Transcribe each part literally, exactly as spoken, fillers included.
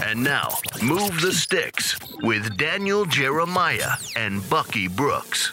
And now, Move the Sticks with Daniel Jeremiah and Bucky Brooks.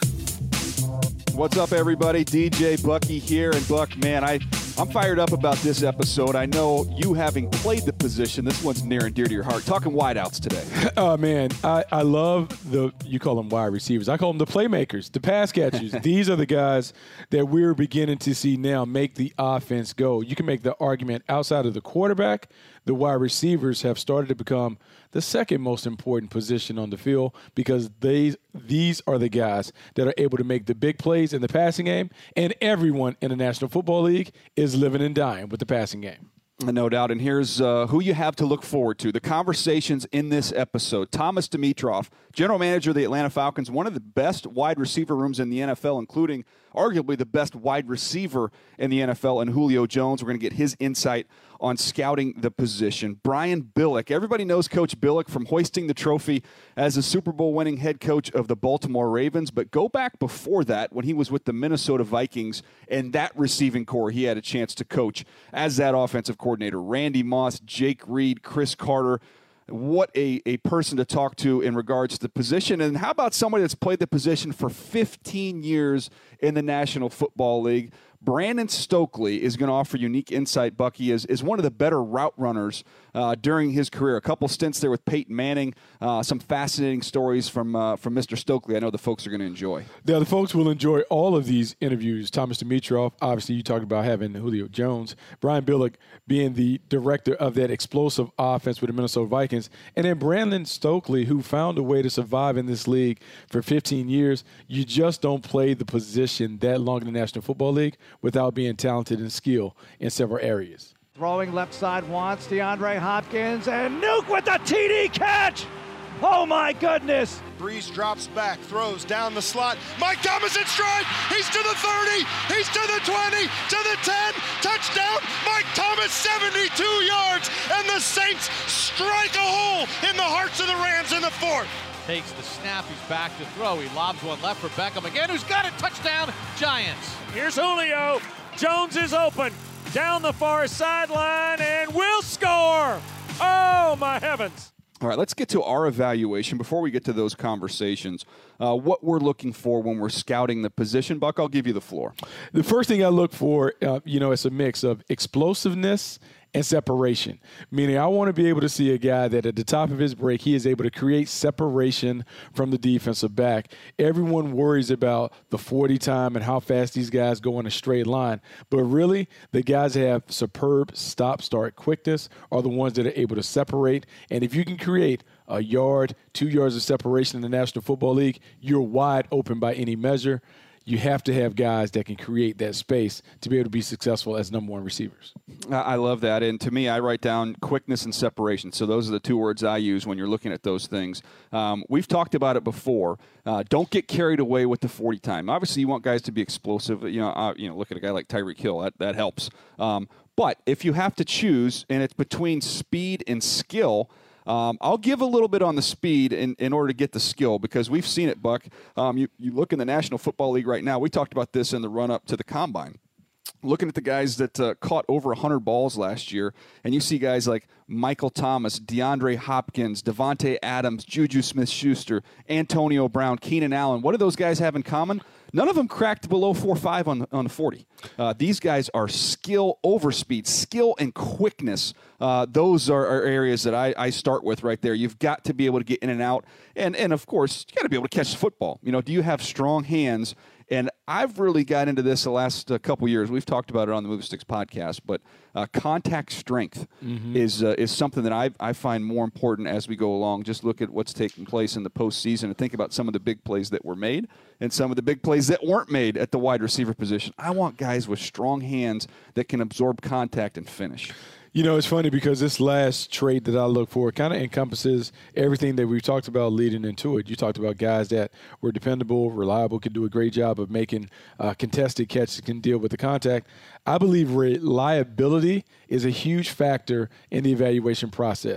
What's up, everybody? D J Bucky here. And Buck, man, I, I'm fired up about this episode. I know you having played the position, this one's near and dear to your heart. Talking wideouts today. Oh, man, I, I love the, you call them wide receivers. I call them the playmakers, the pass catchers. These are the guys that we're beginning to see now make the offense go. You can make the argument outside of the quarterback, the wide receivers have started to become the second most important position on the field because they, these are the guys that are able to make the big plays in the passing game, and everyone in the National Football League is living and dying with the passing game. No doubt. And here's uh, who you have to look forward to. The conversations in this episode. Thomas Dimitroff, general manager of the Atlanta Falcons, one of the best wide receiver rooms in the N F L, including arguably the best wide receiver in the N F L, and Julio Jones. We're going to get his insight on scouting the position. Brian Billick. Everybody knows Coach Billick from hoisting the trophy as a Super Bowl winning head coach of the Baltimore Ravens. But go back before that when he was with the Minnesota Vikings and that receiving core he had a chance to coach as that offensive coordinator. Randy Moss, Jake Reed, Chris Carter. What a, a person to talk to in regards to the position. And how about somebody that's played the position for fifteen years in the National Football League? Brandon Stokely is going to offer unique insight. Bucky is, is one of the better route runners uh, during his career. A couple stints there with Peyton Manning. Uh, some fascinating stories from uh, from Mister Stokely I know the folks are going to enjoy. Yeah, the folks will enjoy all of these interviews. Thomas Dimitroff, obviously you talked about having Julio Jones. Brian Billick being the director of that explosive offense with the Minnesota Vikings. And then Brandon Stokely, who found a way to survive in this league for fifteen years. You just don't play the position that long in the National Football League without being talented and skilled in several areas. Throwing left side wants DeAndre Hopkins, and Nuke with the T D catch! Oh my goodness! Breeze drops back, throws down the slot. Mike Thomas in stride. He's to the thirty. He's to the twenty. To the ten. Touchdown. Mike Thomas, seventy-two yards. And the Saints strike a hole in the hearts of the Rams in the fourth. Takes the snap. He's back to throw. He lobs one left for Beckham again. Who's got it? Touchdown, Giants. Here's Julio. Jones is open. Down the far sideline and will score. Oh, my heavens. All right, let's get to our evaluation before we get to those conversations. Uh, what we're looking for when we're scouting the position. Buck, I'll give you the floor. The first thing I look for, uh, you know, it's a mix of explosiveness and separation, meaning I want to be able to see a guy that at the top of his break, he is able to create separation from the defensive back. Everyone worries about the forty time and how fast these guys go in a straight line, but really the guys that have superb stop-start quickness are the ones that are able to separate. And if you can create a yard, two yards of separation in the National Football League, you're wide open by any measure. You have to have guys that can create that space to be able to be successful as number one receivers. I love that. And to me, I write down quickness and separation. So those are the two words I use when you're looking at those things. Um, we've talked about it before. Uh, don't get carried away with the forty time. Obviously, you want guys to be explosive. You know, uh, you know, look at a guy like Tyreek Hill. That, that helps. Um, but if you have to choose, and it's between speed and skill, Um, I'll give a little bit on the speed in, in order to get the skill because we've seen it, Buck. Um, you, you look in the National Football League right now. We talked about this in the run-up to the Combine. Looking at the guys that uh, caught over one hundred balls last year, and you see guys like Michael Thomas, DeAndre Hopkins, Devontae Adams, Juju Smith-Schuster, Antonio Brown, Keenan Allen. What do those guys have in common? None of them cracked below four five on, on the forty. Uh, these guys are skill over speed, skill and quickness. Uh, those are, are areas that I, I start with right there. You've got to be able to get in and out. And, and of course, you got to be able to catch the football. You know, do you have strong hands? And I've really got into this the last uh, couple years. We've talked about it on the Move Sticks podcast, but uh, contact strength mm-hmm. is uh, is something that I I find more important as we go along. Just look at what's taking place in the postseason and think about some of the big plays that were made and some of the big plays that weren't made at the wide receiver position. I want guys with strong hands that can absorb contact and finish. You know, it's funny because this last trait that I look for kind of encompasses everything that we've talked about leading into it. You talked about guys that were dependable, reliable, could do a great job of making uh, contested catches, can deal with the contact. I believe reliability is a huge factor in the evaluation process.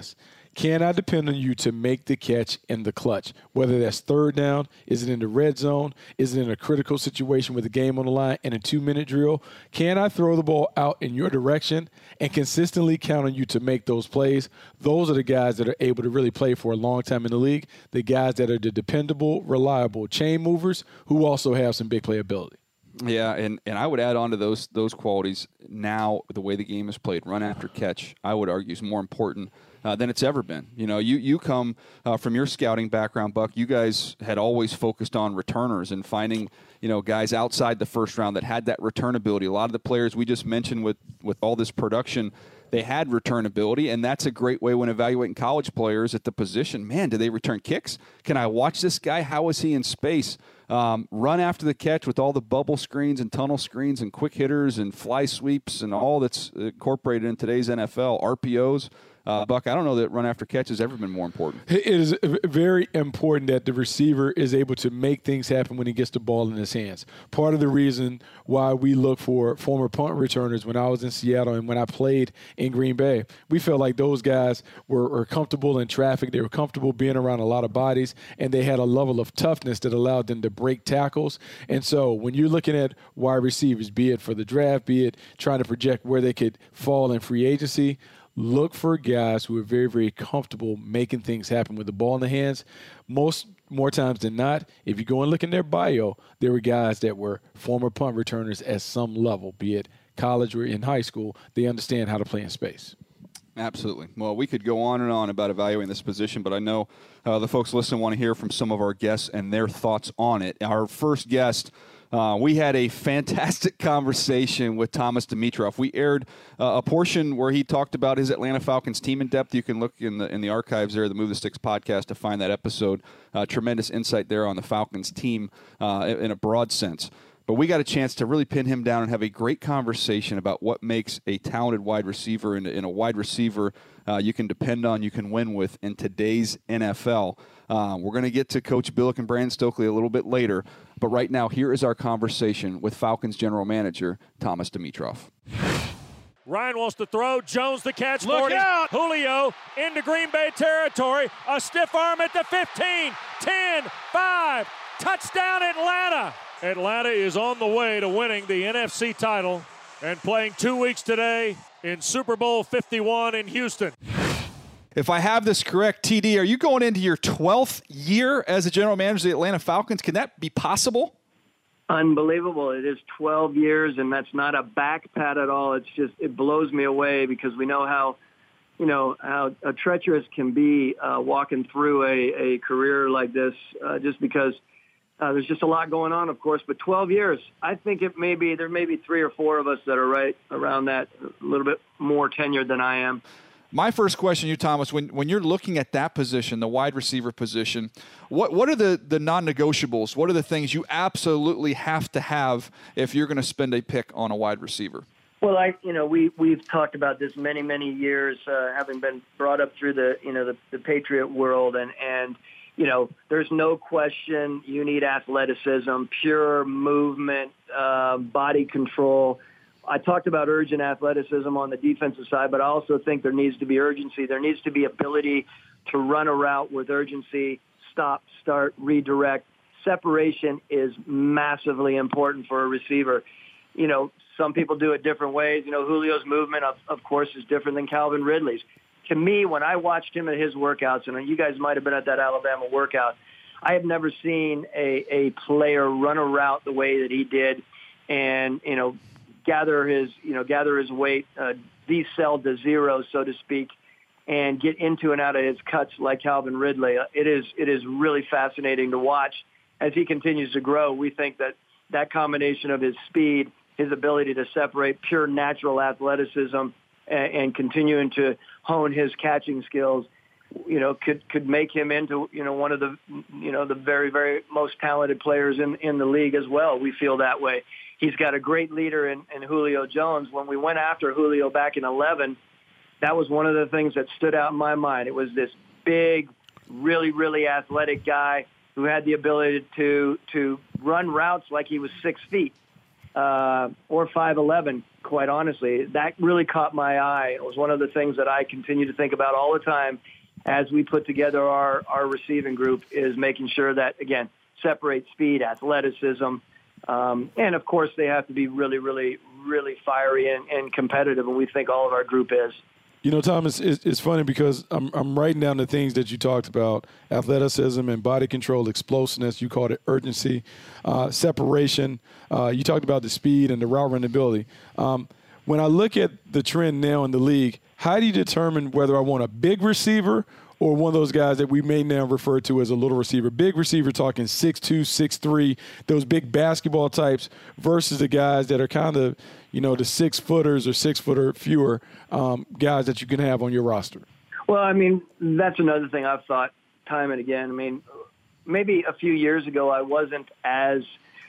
Can I depend on you to make the catch in the clutch? Whether that's third down, is it in the red zone, is it in a critical situation with the game on the line in a two-minute drill? Can I throw the ball out in your direction and consistently count on you to make those plays? Those are the guys that are able to really play for a long time in the league, the guys that are the dependable, reliable chain movers who also have some big playability. Yeah, and, and I would add on to those those qualities now, the way the game is played, run after catch, I would argue is more important uh, than it's ever been. You know, you, you come uh, from your scouting background, Buck. You guys had always focused on returners and finding, you know, guys outside the first round that had that return ability. A lot of the players we just mentioned with, with all this production, they had return ability, and that's a great way when evaluating college players at the position. Man, do they return kicks? Can I watch this guy? How is he in space? Um, run after the catch with all the bubble screens and tunnel screens and quick hitters and fly sweeps and all that's incorporated in today's N F L, R P Os. Uh, Buck, I don't know that run after catch has ever been more important. It is very important that the receiver is able to make things happen when he gets the ball in his hands. Part of the reason why we look for former punt returners when I was in Seattle and when I played in Green Bay, we felt like those guys were, were comfortable in traffic. They were comfortable being around a lot of bodies, and they had a level of toughness that allowed them to break tackles. And so when you're looking at wide receivers, be it for the draft, be it trying to project where they could fall in free agency, look for guys who are very, very comfortable making things happen with the ball in the hands. Most more times than not, if you go and look in their bio, there were guys that were former punt returners at some level, be it college or in high school. They understand how to play in space. Absolutely. Well, we could go on and on about evaluating this position, but I know uh, the folks listening want to hear from some of our guests and their thoughts on it. Our first guest, Uh, we had a fantastic conversation with Thomas Dimitroff. We aired uh, a portion where he talked about his Atlanta Falcons team in depth. You can look in the in the archives there, the Move the Sticks podcast, to find that episode. Uh, tremendous insight there on the Falcons team uh, in a broad sense. But we got a chance to really pin him down and have a great conversation about what makes a talented wide receiver and, and a wide receiver uh, you can depend on, you can win with in today's N F L. Uh, we're going to get to Coach Billick and Brandon Stokely a little bit later. But right now, here is our conversation with Falcons general manager Thomas Dimitroff. Ryan wants to throw. Jones the catch. Look forty. out. Julio into Green Bay territory. A stiff arm at the fifteen. ten, five. Touchdown Atlanta. Atlanta is on the way to winning the N F C title and playing two weeks today in Super Bowl fifty-one in Houston. If I have this correct, T D, are you going into your twelfth year as a general manager of the Atlanta Falcons? Can that be possible? Unbelievable. It is twelve years, and that's not a back pat at all. It's just, it blows me away because we know how, you know, how uh, treacherous can be uh, walking through a, a career like this uh, just because uh, there's just a lot going on, of course. But twelve years, I think it may be, there may be three or four of us that are right around that, a little bit more tenured than I am. My first question to you, Thomas, when, when you're looking at that position, the wide receiver position, what what are the, the non-negotiables? What are the things you absolutely have to have if you're going to spend a pick on a wide receiver? Well, I, you know, we, we've talked about this many, many years, uh, having been brought up through the, you know, the, the Patriot world. And, and, you know, there's no question you need athleticism, pure movement, uh, body control. I talked about urgent athleticism on the defensive side, but I also think there needs to be urgency. There needs to be ability to run a route with urgency, stop, start, redirect. Separation is massively important for a receiver. You know, some people do it different ways. You know, Julio's movement, of, of course, is different than Calvin Ridley's. To me, when I watched him at his workouts, and you guys might have been at that Alabama workout, I have never seen a, a player run a route the way that he did and, you know, gather his, you know, gather his weight, uh, decel to zero, so to speak, and get into and out of his cuts like Calvin Ridley. It is, it is really fascinating to watch as he continues to grow. We think that that combination of his speed, his ability to separate, pure natural athleticism, and, and continuing to hone his catching skills, you know, could could make him into, you know, one of the, you know, the very, very most talented players in, in the league as well. We feel that way. He's got a great leader in, in Julio Jones. When we went after Julio back in eleven, that was one of the things that stood out in my mind. It was this big, really, really athletic guy who had the ability to to run routes like he was six feet uh, or five eleven, quite honestly. That really caught my eye. It was one of the things that I continue to think about all the time as we put together our, our receiving group is making sure that, again, separate speed, athleticism, um, and, of course, they have to be really, really, really fiery and, and competitive, and we think all of our group is. You know, Thomas, it's, it's funny because I'm, I'm writing down the things that you talked about, athleticism and body control, explosiveness. You called it urgency, uh, separation. Uh, you talked about the speed and the route running ability. Um, when I look at the trend now in the league, how do you determine whether I want a big receiver or one of those guys that we may now refer to as a little receiver? Big receiver talking six two, six three, those big basketball types versus the guys that are kind of, you know, the six-footers or six-footer fewer um, guys that you can have on your roster? Well, I mean, that's another thing I've thought time and again. I mean, maybe a few years ago I wasn't as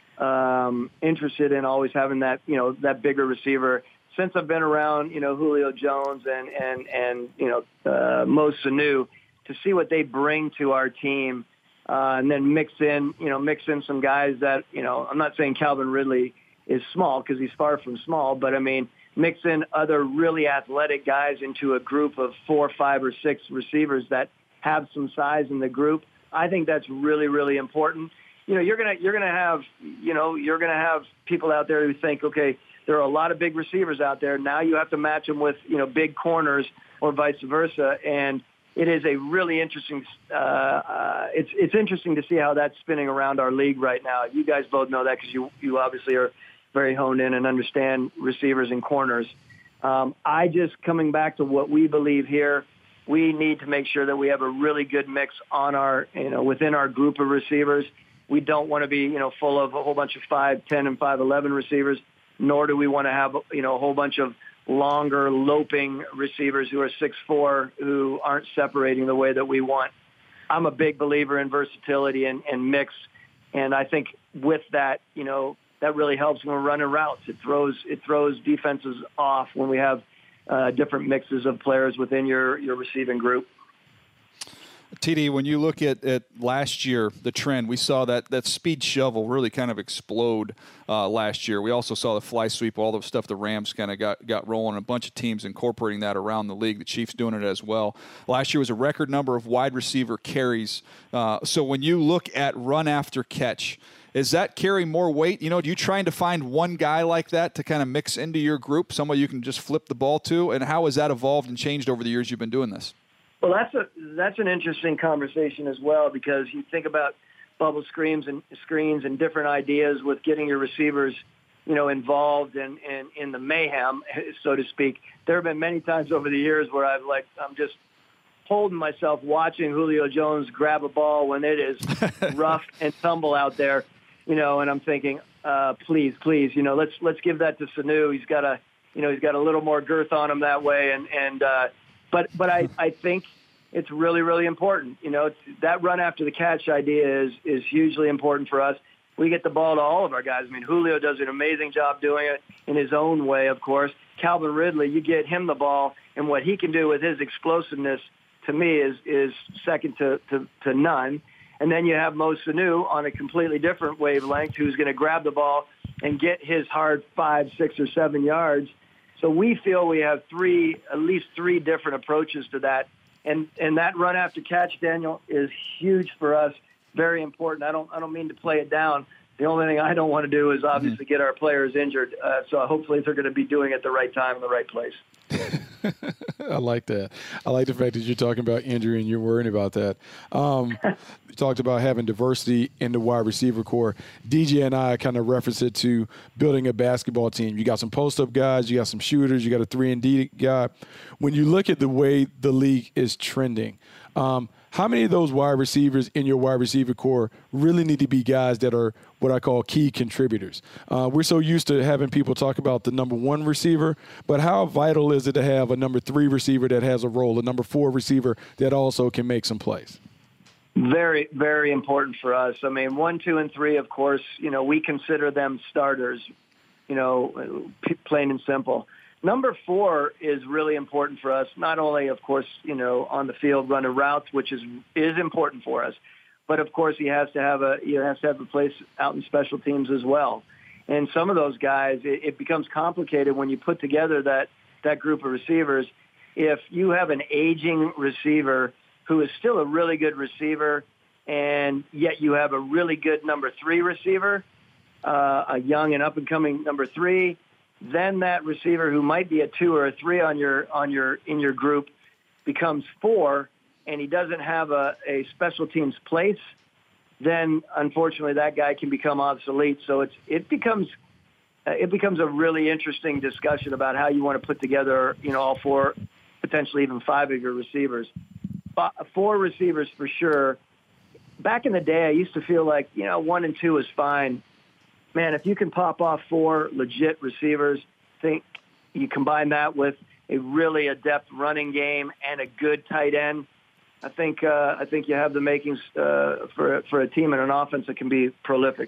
um, interested in always having that, you know, that bigger receiver. Since I've been around, you know, Julio Jones and, and, and you know, uh, Mo Sanu, to see what they bring to our team, uh, and then mix in, you know, mix in some guys that, you know, I'm not saying Calvin Ridley is small because he's far from small, but I mean, mix in other really athletic guys into a group of four, five, or six receivers that have some size in the group. I think that's really, really important. You know, you're gonna you're gonna have, you know, you're gonna have people out there who think, okay, there are a lot of big receivers out there. Now you have to match them with, you know, big corners or vice versa. And it is a really interesting, uh, uh, it's it's interesting to see how that's spinning around our league right now. You guys both know that because you, you obviously are very honed in and understand receivers and corners. Um, I just, coming back to what we believe here, we need to make sure that we have a really good mix on our, you know, within our group of receivers. We don't want to be, you know, full of a whole bunch of five ten and five eleven receivers, nor do we want to have, you know, a whole bunch of longer loping receivers who are six four who aren't separating the way that we want. I'm a big believer in versatility and, and mix. And I think with that, you know, that really helps when we're running routes. It throws, it throws defenses off when we have uh, different mixes of players within your, your receiving group. T D, when you look at, at last year, the trend, we saw that, that speed shovel really kind of explode uh, last year. We also saw the fly sweep, all the stuff the Rams kind of got, got rolling, a bunch of teams incorporating that around the league. The Chiefs doing it as well. Last year was a record number of wide receiver carries. Uh, so when you look at run after catch, is that carry more weight? You know, do you trying to find one guy like that to kind of mix into your group, somebody you can just flip the ball to? And how has that evolved and changed over the years you've been doing this? Well, that's a that's an interesting conversation as well, because you think about bubble screens and screens and different ideas with getting your receivers, you know, involved in, in, in the mayhem, so to speak. There have been many times over the years where I've like I'm just holding myself watching Julio Jones grab a ball when it is rough and tumble out there, you know, and I'm thinking, uh, please, please, you know, let's let's give that to Sanu. He's got a you know he's got a little more girth on him that way, and and. Uh, But but I, I think it's really, really important. You know, that run after the catch idea is, is hugely important for us. We get the ball to all of our guys. I mean, Julio does an amazing job doing it in his own way, of course. Calvin Ridley, you get him the ball, and what he can do with his explosiveness, to me, is is second to, to, to none. And then you have Mo Sanu on a completely different wavelength who's going to grab the ball and get his hard five, six, or seven yards. So we feel we have three, at least three different approaches to that. And and that run after catch, Daniel, is huge for us, very important. I don't I don't mean to play it down. The only thing I don't want to do is obviously get our players injured. Uh, so hopefully they're going to be doing it at the right time in the right place. I like that. I like the fact that you're talking about injury and you're worrying about that. Um, you talked about having diversity in the wide receiver core. D J and I kind of referenced it to building a basketball team. You got some post-up guys, you got some shooters, you got a three and D guy. When you look at the way the league is trending, um, how many of those wide receivers in your wide receiver core really need to be guys that are what I call key contributors? Uh, we're so used to having people talk about the number one receiver, but how vital is it to have a number three receiver that has a role, a number four receiver that also can make some plays? Very, very important for us. I mean, one, two, and three, of course, you know, we consider them starters, you know, plain and simple. Number four is really important for us, not only, of course, you know, on the field running routes, which is is important for us, but, of course, he has to have a he has to have a place out in special teams as well. And some of those guys, it, it becomes complicated when you put together that, that group of receivers. If you have an aging receiver who is still a really good receiver, and yet you have a really good number three receiver, uh, a young and up-and-coming number three, then that receiver who might be a two or a three on your on your in your group becomes four, and he doesn't have a, a special teams place, then unfortunately that guy can become obsolete. So it's it becomes uh, it becomes a really interesting discussion about how you want to put together, you know, all four, potentially even five of your receivers. Four receivers for sure. Back in the day, I used to feel like, you know, one and two is fine. Man, if you can pop off four legit receivers, think you combine that with a really adept running game and a good tight end, I think uh, I think you have the makings uh, for for a team and an offense that can be prolific.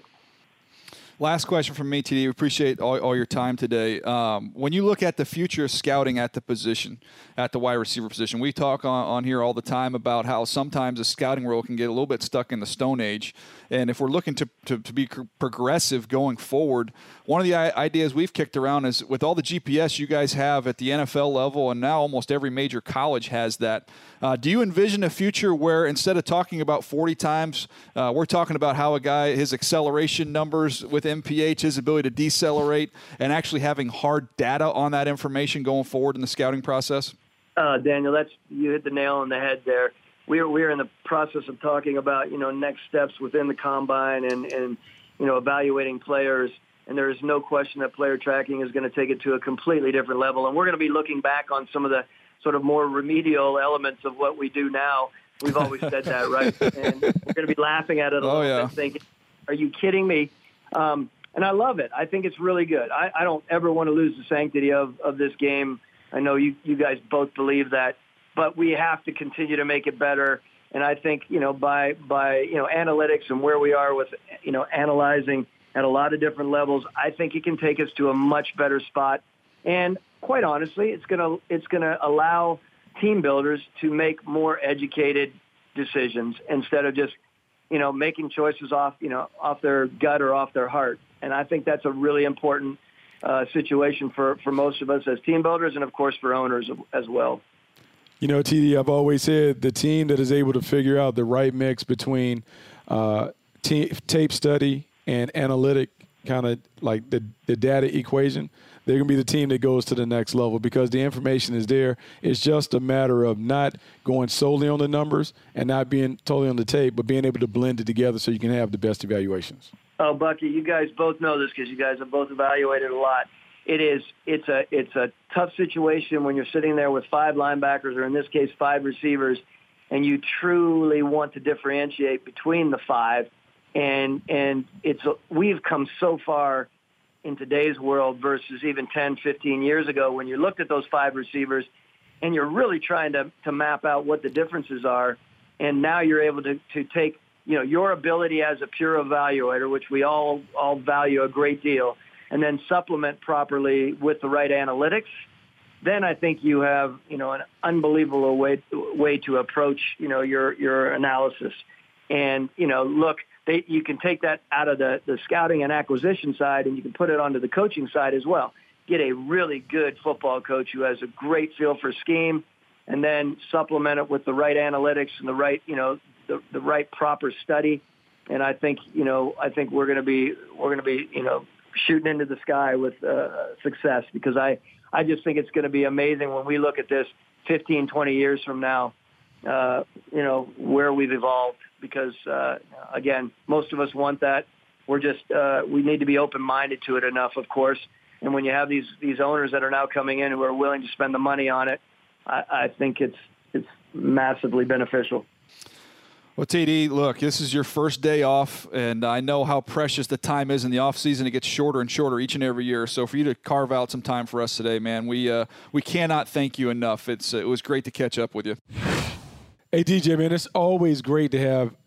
Last question from me, T D. We appreciate all, all your time today. Um, when you look at the future of scouting at the position, at the wide receiver position, we talk on, on here all the time about how sometimes the scouting world can get a little bit stuck in the Stone Age. And if we're looking to, to, to be progressive going forward, one of the ideas we've kicked around is with all the G P S you guys have at the N F L level, and now almost every major college has that. Uh, do you envision a future where instead of talking about forty times, uh, we're talking about how a guy, his acceleration numbers with M P H, his ability to decelerate, and actually having hard data on that information going forward in the scouting process? Uh, Daniel, that's you hit the nail on the head there. We're we're in the process of talking about, you know, next steps within the combine and, and you know, evaluating players. And there is no question that player tracking is going to take it to a completely different level. And we're going to be looking back on some of the sort of more remedial elements of what we do now. We've always said that, right? And we're going to be laughing at it a oh, little yeah. bit, thinking, are you kidding me? Um, and I love it. I think it's really good. I, I don't ever want to lose the sanctity of, of this game. I know you, you guys both believe that, but we have to continue to make it better. And I think, you know, by, by, you know, analytics and where we are with, you know, analyzing at a lot of different levels, I think it can take us to a much better spot. And quite honestly, it's going to, it's going to allow team builders to make more educated decisions instead of just, you know, making choices off, you know, off their gut or off their heart. And I think that's a really important uh, situation for, for most of us as team builders and, of course, for owners as well. You know, T D, I've always said the team that is able to figure out the right mix between uh, t- tape study and analytic, kind of like the, the data equation, they're going to be the team that goes to the next level because the information is there. It's just a matter of not going solely on the numbers and not being totally on the tape, but being able to blend it together so you can have the best evaluations. Oh, Bucky, you guys both know this because you guys have both evaluated a lot. It is, it's a, it's a tough situation when you're sitting there with five linebackers, or in this case, five receivers, and you truly want to differentiate between the five. And, and it's, a, we've come so far in today's world versus even ten, fifteen years ago when you looked at those five receivers and you're really trying to, to map out what the differences are. And now you're able to, to take, you know, your ability as a pure evaluator, which we all, all value a great deal, and then supplement properly with the right analytics. Then I think you have, you know, an unbelievable way, way to approach, you know, your, your analysis. And, you know, look, They, you can take that out of the, the scouting and acquisition side, and you can put it onto the coaching side as well. Get a really good football coach who has a great feel for scheme, and then supplement it with the right analytics and the right, you know, the, the right proper study. And I think, you know, I think we're going to be we're going to be, you know, shooting into the sky with uh, success because I, I just think it's going to be amazing when we look at this fifteen, twenty years from now, uh, you know, where we've evolved. Because, uh, again, most of us want that. We're just uh, we need to be open-minded to it enough, of course. And when you have these, these owners that are now coming in who are willing to spend the money on it, I, I think it's it's massively beneficial. Well, T D, look, this is your first day off, and I know how precious the time is in the off season. It gets shorter and shorter each and every year. So for you to carve out some time for us today, man, we uh, we cannot thank you enough. It's uh, it was great to catch up with you. Hey, D J, man, it's always great to have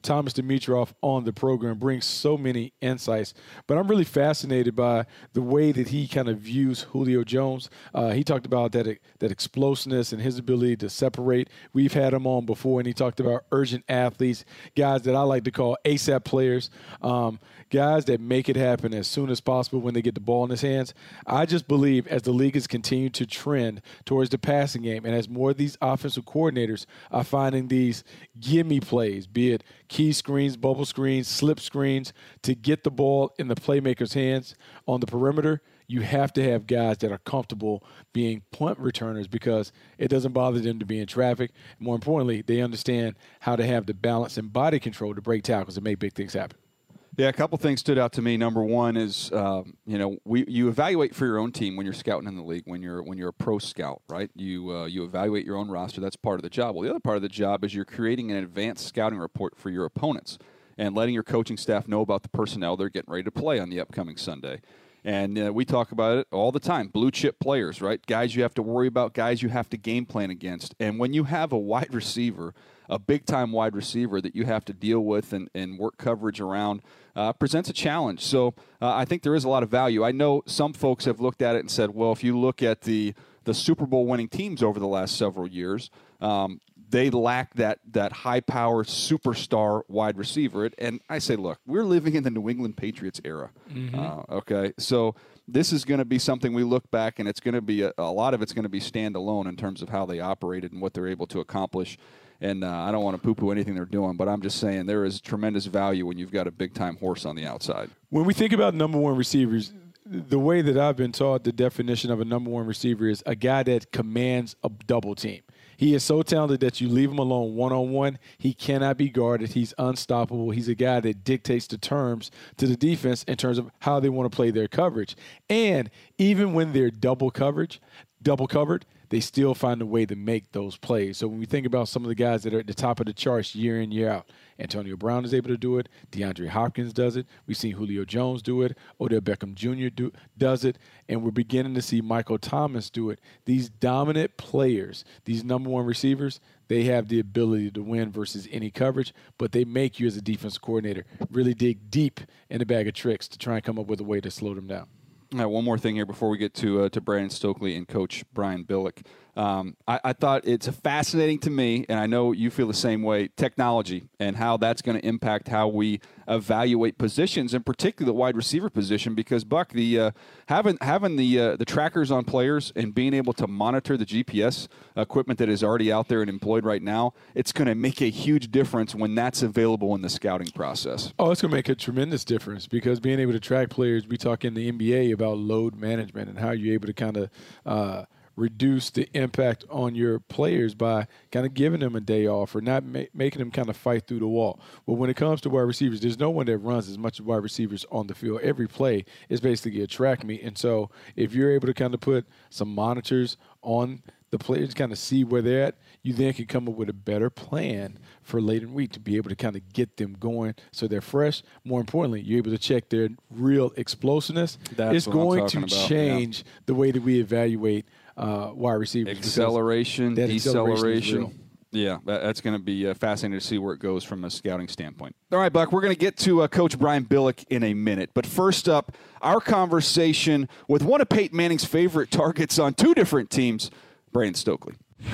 Thomas Dimitroff on the program brings so many insights. But I'm really fascinated by the way that he kind of views Julio Jones. Uh, he talked about that that explosiveness and his ability to separate. We've had him on before, and he talked about urgent athletes, guys that I like to call ASAP players, um, guys that make it happen as soon as possible when they get the ball in his hands. I just believe as the league has continued to trend towards the passing game, and as more of these offensive coordinators are finding these gimme plays, be it key screens, bubble screens, slip screens, to get the ball in the playmaker's hands on the perimeter, you have to have guys that are comfortable being punt returners because it doesn't bother them to be in traffic. More importantly, they understand how to have the balance and body control to break tackles and make big things happen. Yeah, a couple things stood out to me. Number one is, um, you know, we you evaluate for your own team when you're scouting in the league, when you're when you're a pro scout, right? You uh, you evaluate your own roster. That's part of the job. Well, the other part of the job is you're creating an advanced scouting report for your opponents and letting your coaching staff know about the personnel they're getting ready to play on the upcoming Sunday. And uh, we talk about it all the time. Blue chip players, right? Guys you have to worry about, guys you have to game plan against. And when you have a wide receiver, a big-time wide receiver that you have to deal with and, and work coverage around, uh, presents a challenge. So uh, I think there is a lot of value. I know some folks have looked at it and said, well, if you look at the, the Super Bowl winning teams over the last several years, um, they lack that that high-power superstar wide receiver. And I say, look, we're living in the New England Patriots era. Mm-hmm. Uh, okay, so this is going to be something we look back, and it's going to be a, a lot of it's going to be standalone in terms of how they operated and what they're able to accomplish. And uh, I don't want to poo-poo anything they're doing, but I'm just saying there is tremendous value when you've got a big-time horse on the outside. When we think about number one receivers, the way that I've been taught the definition of a number one receiver is a guy that commands a double team. He is so talented that you leave him alone one-on-one. He cannot be guarded. He's unstoppable. He's a guy that dictates the terms to the defense in terms of how they want to play their coverage. And even when they're double coverage, double covered, they still find a way to make those plays. So when we think about some of the guys that are at the top of the charts year in, year out, Antonio Brown is able to do it. DeAndre Hopkins does it. We've seen Julio Jones do it. Odell Beckham Junior do, does it. And we're beginning to see Michael Thomas do it. These dominant players, these number one receivers, they have the ability to win versus any coverage, but they make you as a defensive coordinator really dig deep in the bag of tricks to try and come up with a way to slow them down. All right, one more thing here before we get to uh, to Brandon Stokely and Coach Brian Billick. Um, I, I thought it's fascinating to me, and I know you feel the same way, technology and how that's going to impact how we evaluate positions, and particularly the wide receiver position, because, Buck, the uh, having having the uh, the trackers on players and being able to monitor the G P S equipment that is already out there and employed right now, it's going to make a huge difference when that's available in the scouting process. Oh, it's going to make a tremendous difference because being able to track players, we talk in the N B A about load management and how you're able to kind of uh, reduce the impact on your players by kind of giving them a day off or not ma- making them kind of fight through the wall. But when it comes to wide receivers, there's no one that runs as much as wide receivers on the field. Every play is basically a track meet. And so if you're able to kind of put some monitors on the players, kind of see where they're at, you then can come up with a better plan for late in the week to be able to kind of get them going so they're fresh. More importantly, you're able to check their real explosiveness. That's it's what going I'm to about. change yeah. the way that we evaluate uh, wide receivers. Acceleration, that deceleration. Acceleration yeah, that, that's going to be uh, fascinating to see where it goes from a scouting standpoint. All right, Buck, we're going to get to uh, Coach Brian Billick in a minute. But first up, our conversation with one of Peyton Manning's favorite targets on two different teams, Brandon Stokely.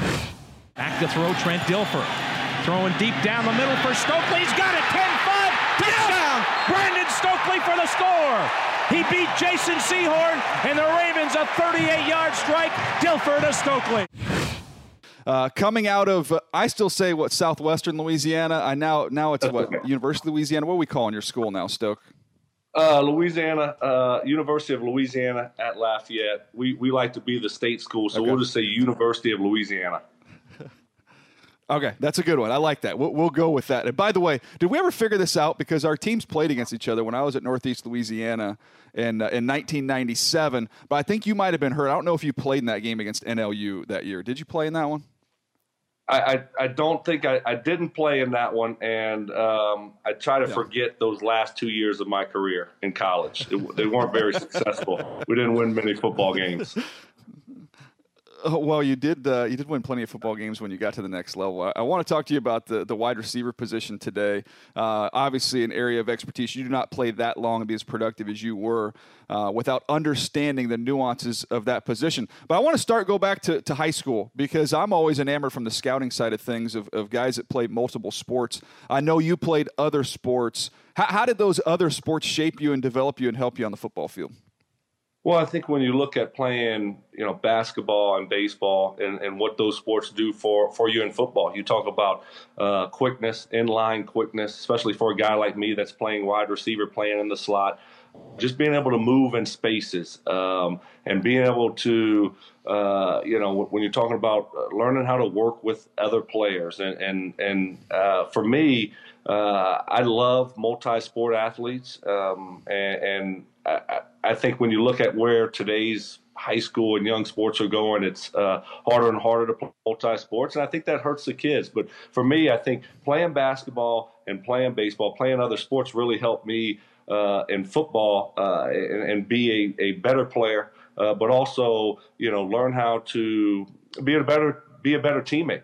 Back to throw, Trent Dilfer. Throwing deep down the middle for Stokely. He's got it, ten five, touchdown! Brandon Stokely for the score. He beat Jason Sehorn, and the Ravens a thirty-eight yard strike. Dilfer to Stokely. Uh, coming out of, uh, I still say, what, Southwestern Louisiana? I now now it's, what, University of Louisiana? What are we calling your school now, Stoke? Uh, Louisiana, uh, University of Louisiana at Lafayette. We we like to be the state school, so okay. We'll just say University of Louisiana. Okay, that's a good one. I like that. We'll, we'll go with that. And by the way, did we ever figure this out? Because our teams played against each other when I was at Northeast Louisiana in uh, in nineteen ninety-seven. But I think you might have been hurt. I don't know if you played in that game against N L U that year. Did you play in that one? I, I, I don't think I, I didn't play in that one, and um, I try to yeah. forget those last two years of my career in college. It, they weren't very successful. We didn't win many football games. Oh, well, you did. Uh, you did win plenty of football games when you got to the next level. I, I want to talk to you about the, the wide receiver position today. Uh, obviously, an area of expertise. You do not play that long and be as productive as you were uh, without understanding the nuances of that position. But I want to start go back to, to high school, because I'm always enamored from the scouting side of things of, of guys that played multiple sports. I know you played other sports. How, how did those other sports shape you and develop you and help you on the football field? Well, I think when you look at playing, you know, basketball and baseball and, and what those sports do for, for you in football, you talk about uh, quickness, in-line quickness, especially for a guy like me that's playing wide receiver, playing in the slot, just being able to move in spaces um, and being able to, uh, you know, when you're talking about learning how to work with other players. And, and, and uh, for me, uh, I love multi-sport athletes um, and, and I, I think when you look at where today's high school and young sports are going, it's uh, harder and harder to play multi-sports, and I think that hurts the kids. But for me, I think playing basketball and playing baseball, playing other sports really helped me uh, in football uh, and, and be a, a better player, uh, but also, you know, learn how to be a better be a better teammate.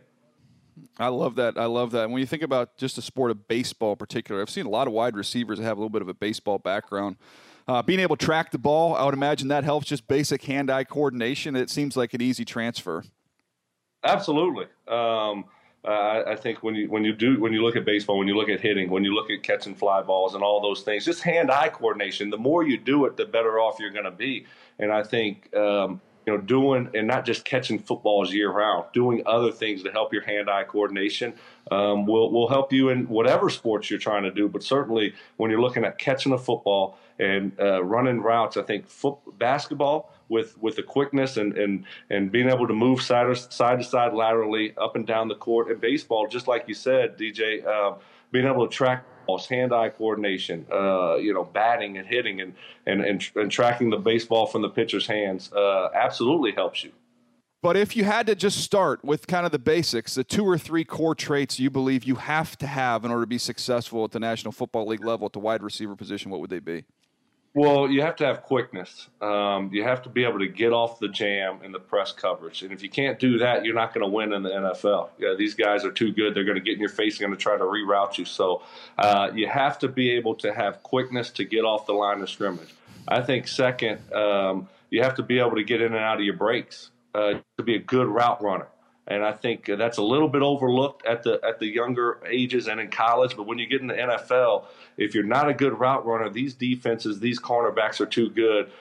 I love that. I love that. When you think about just the sport of baseball in particular, I've seen a lot of wide receivers that have a little bit of a baseball background. Uh, being able to track the ball, I would imagine that helps just basic hand-eye coordination. It seems like an easy transfer. Absolutely. Um, uh, I think when you when you do when you look at baseball, when you look at hitting, when you look at catching fly balls and all those things, just hand-eye coordination. The more you do it, the better off you're going to be. And I think um, you know, doing and not just catching footballs year-round, doing other things to help your hand-eye coordination um, will will help you in whatever sports you're trying to do. But certainly when you're looking at catching a football and uh, running routes, I think foot, basketball with with the quickness and, and, and being able to move side, or, side to side laterally up and down the court, and baseball, just like you said, D J, uh, being able to track balls, hand-eye coordination, uh, you know, batting and hitting and, and, and, and tracking the baseball from the pitcher's hands uh, absolutely helps you. But if you had to just start with kind of the basics, the two or three core traits you believe you have to have in order to be successful at the National Football League level at the wide receiver position, what would they be? Well, you have to have quickness. Um, you have to be able to get off the jam in the press coverage. And if you can't do that, you're not going to win in the N F L. Yeah, these guys are too good. They're going to get in your face. They're going to try to reroute you. So uh, you have to be able to have quickness to get off the line of scrimmage. I think second, um, you have to be able to get in and out of your breaks uh, to be a good route runner. And I think that's a little bit overlooked at the at the younger ages and in college. But when you get in the N F L, if you're not a good route runner, these defenses, these cornerbacks are too good.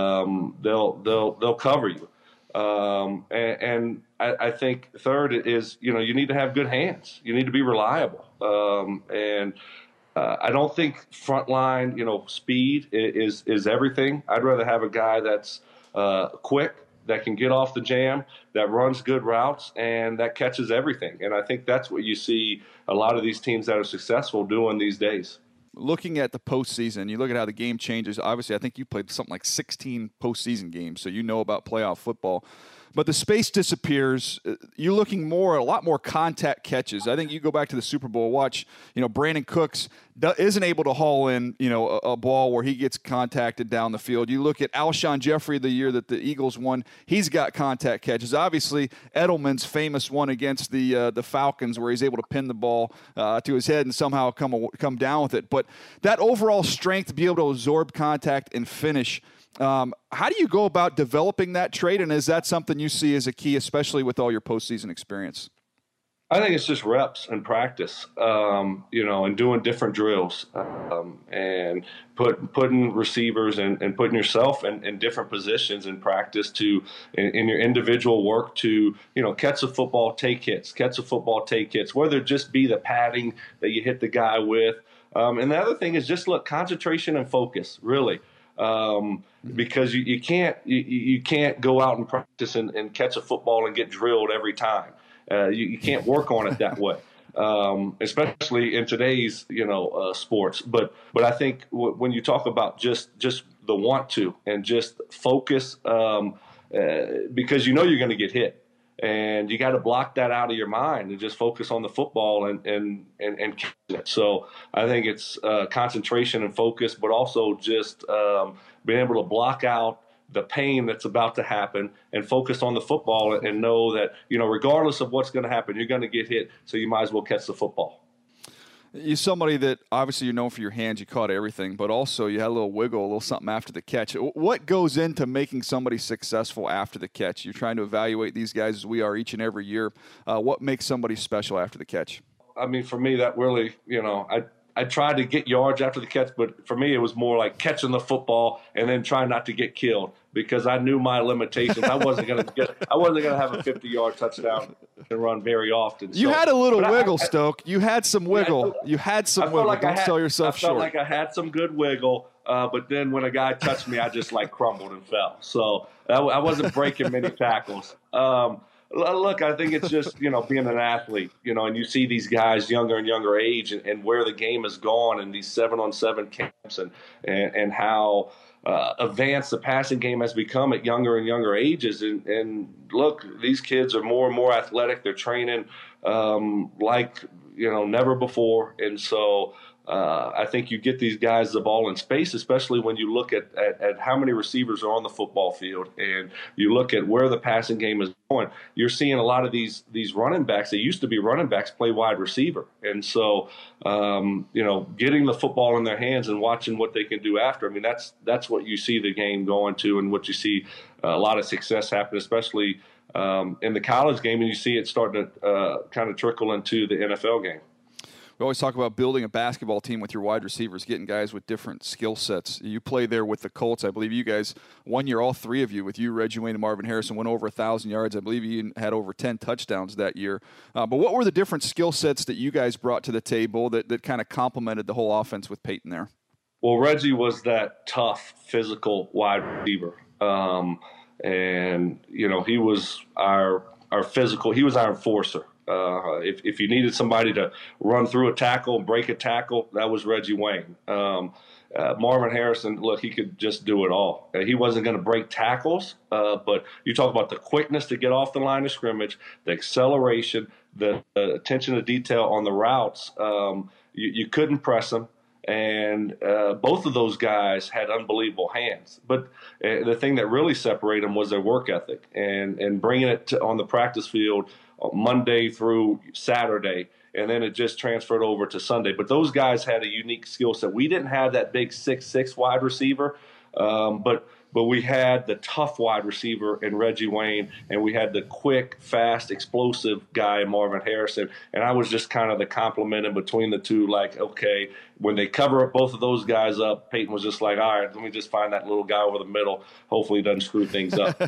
Um, they'll they'll they'll cover you. Um, and and I, I think third is, you know, you need to have good hands. You need to be reliable. Um, and uh, I don't think frontline, you know, speed is is everything. I'd rather have a guy that's uh, quick, that can get off the jam, that runs good routes, and that catches everything. And I think that's what you see a lot of these teams that are successful doing these days. Looking at the postseason, you look at how the game changes. Obviously, I think you played something like sixteen postseason games, so you know about playoff football. But the space disappears. You're looking more, a lot more contact catches. I think you go back to the Super Bowl, watch, you know, Brandon Cooks isn't able to haul in, you know, a, a ball where he gets contacted down the field. You look at Alshon Jeffrey the year that the Eagles won, he's got contact catches. Obviously, Edelman's famous one against the uh, the Falcons where he's able to pin the ball uh, to his head and somehow come come down with it. But that overall strength to be able to absorb contact and finish, Um, how do you go about developing that trait, and is that something you see as a key, especially with all your postseason experience? I think it's just reps and practice, um, you know, and doing different drills um, and put, putting receivers and, and putting yourself in, in different positions in practice to in, in your individual work to, you know, catch a football, take hits, catch a football, take hits, whether it just be the padding that you hit the guy with. Um, and the other thing is just look, concentration and focus, really. Um, because you, you can't you, you can't go out and practice and, and catch a football and get drilled every time. Uh, you, you can't work on it that way, um, especially in today's you know uh, sports. But but I think w- when you talk about just just the want to and just focus, um, uh, because you know you're going to get hit. And you got to block that out of your mind and just focus on the football and and and, and catch it. So I think it's uh, concentration and focus, but also just um, being able to block out the pain that's about to happen and focus on the football and know that, you know, regardless of what's going to happen, you're going to get hit, so you might as well catch the football. You're somebody that obviously you're known for your hands, you caught everything, but also you had a little wiggle, a little something after the catch. What goes into making somebody successful after the catch? You're trying to evaluate these guys as we are each and every year. Uh, what makes somebody special after the catch? I mean, for me, that really, you know, I I tried to get yards after the catch, but for me, it was more like catching the football and then trying not to get killed because I knew my limitations. I wasn't going to get, I wasn't going to have a fifty-yard touchdown and run very often. You so, had a little wiggle, I, I, Stoke. You had some wiggle. Yeah, you had some wiggle. Like Don't had, sell yourself I felt short. like I had some good wiggle, uh, but then when a guy touched me, I just like crumbled and fell. So I, I wasn't breaking many tackles. Um, Look, I think it's just, you know, being an athlete, you know, and you see these guys younger and younger age and, and where the game has gone and these seven-on-seven camps and, and, and how uh, advanced the passing game has become at younger and younger ages. And, and look, these kids are more and more athletic. They're training um, like, you know, never before. And so uh, I think you get these guys the ball in space, especially when you look at, at, at how many receivers are on the football field and you look at where the passing game is going. You're seeing a lot of these these running backs that used to be running backs play wide receiver. And so, um, you know, getting the football in their hands and watching what they can do after, I mean, that's that's what you see the game going to and what you see a lot of success happen, especially um, in the college game, and you see it starting to uh, kind of trickle into the N F L game. We always talk about building a basketball team with your wide receivers, getting guys with different skill sets. You play there with the Colts. I believe you guys, one year, all three of you, with you, Reggie Wayne, and Marvin Harrison, went over one thousand yards. I believe you had over ten touchdowns that year. Uh, but what were the different skill sets that you guys brought to the table that, that kind of complemented the whole offense with Peyton there? Well, Reggie was that tough, physical wide receiver. Um, and, you know, he was our our physical – he was our enforcer. Uh, if, if you needed somebody to run through a tackle, break a tackle, that was Reggie Wayne. Um, uh, Marvin Harrison, look, he could just do it all. Uh, he wasn't going to break tackles, uh, but you talk about the quickness to get off the line of scrimmage, the acceleration, the, the attention to detail on the routes. Um, you, you couldn't press him. And uh, both of those guys had unbelievable hands. But uh, the thing that really separated them was their work ethic and, and bringing it to, on the practice field Monday through Saturday, and then it just transferred over to Sunday. But those guys had a unique skill set. We didn't have that big six six wide receiver, um, but but we had the tough wide receiver in Reggie Wayne, and we had the quick, fast, explosive guy in Marvin Harrison. And I was just kind of the complement in between the two, like, okay, when they cover both of those guys up, Peyton was just like, all right, let me just find that little guy over the middle. Hopefully he doesn't screw things up.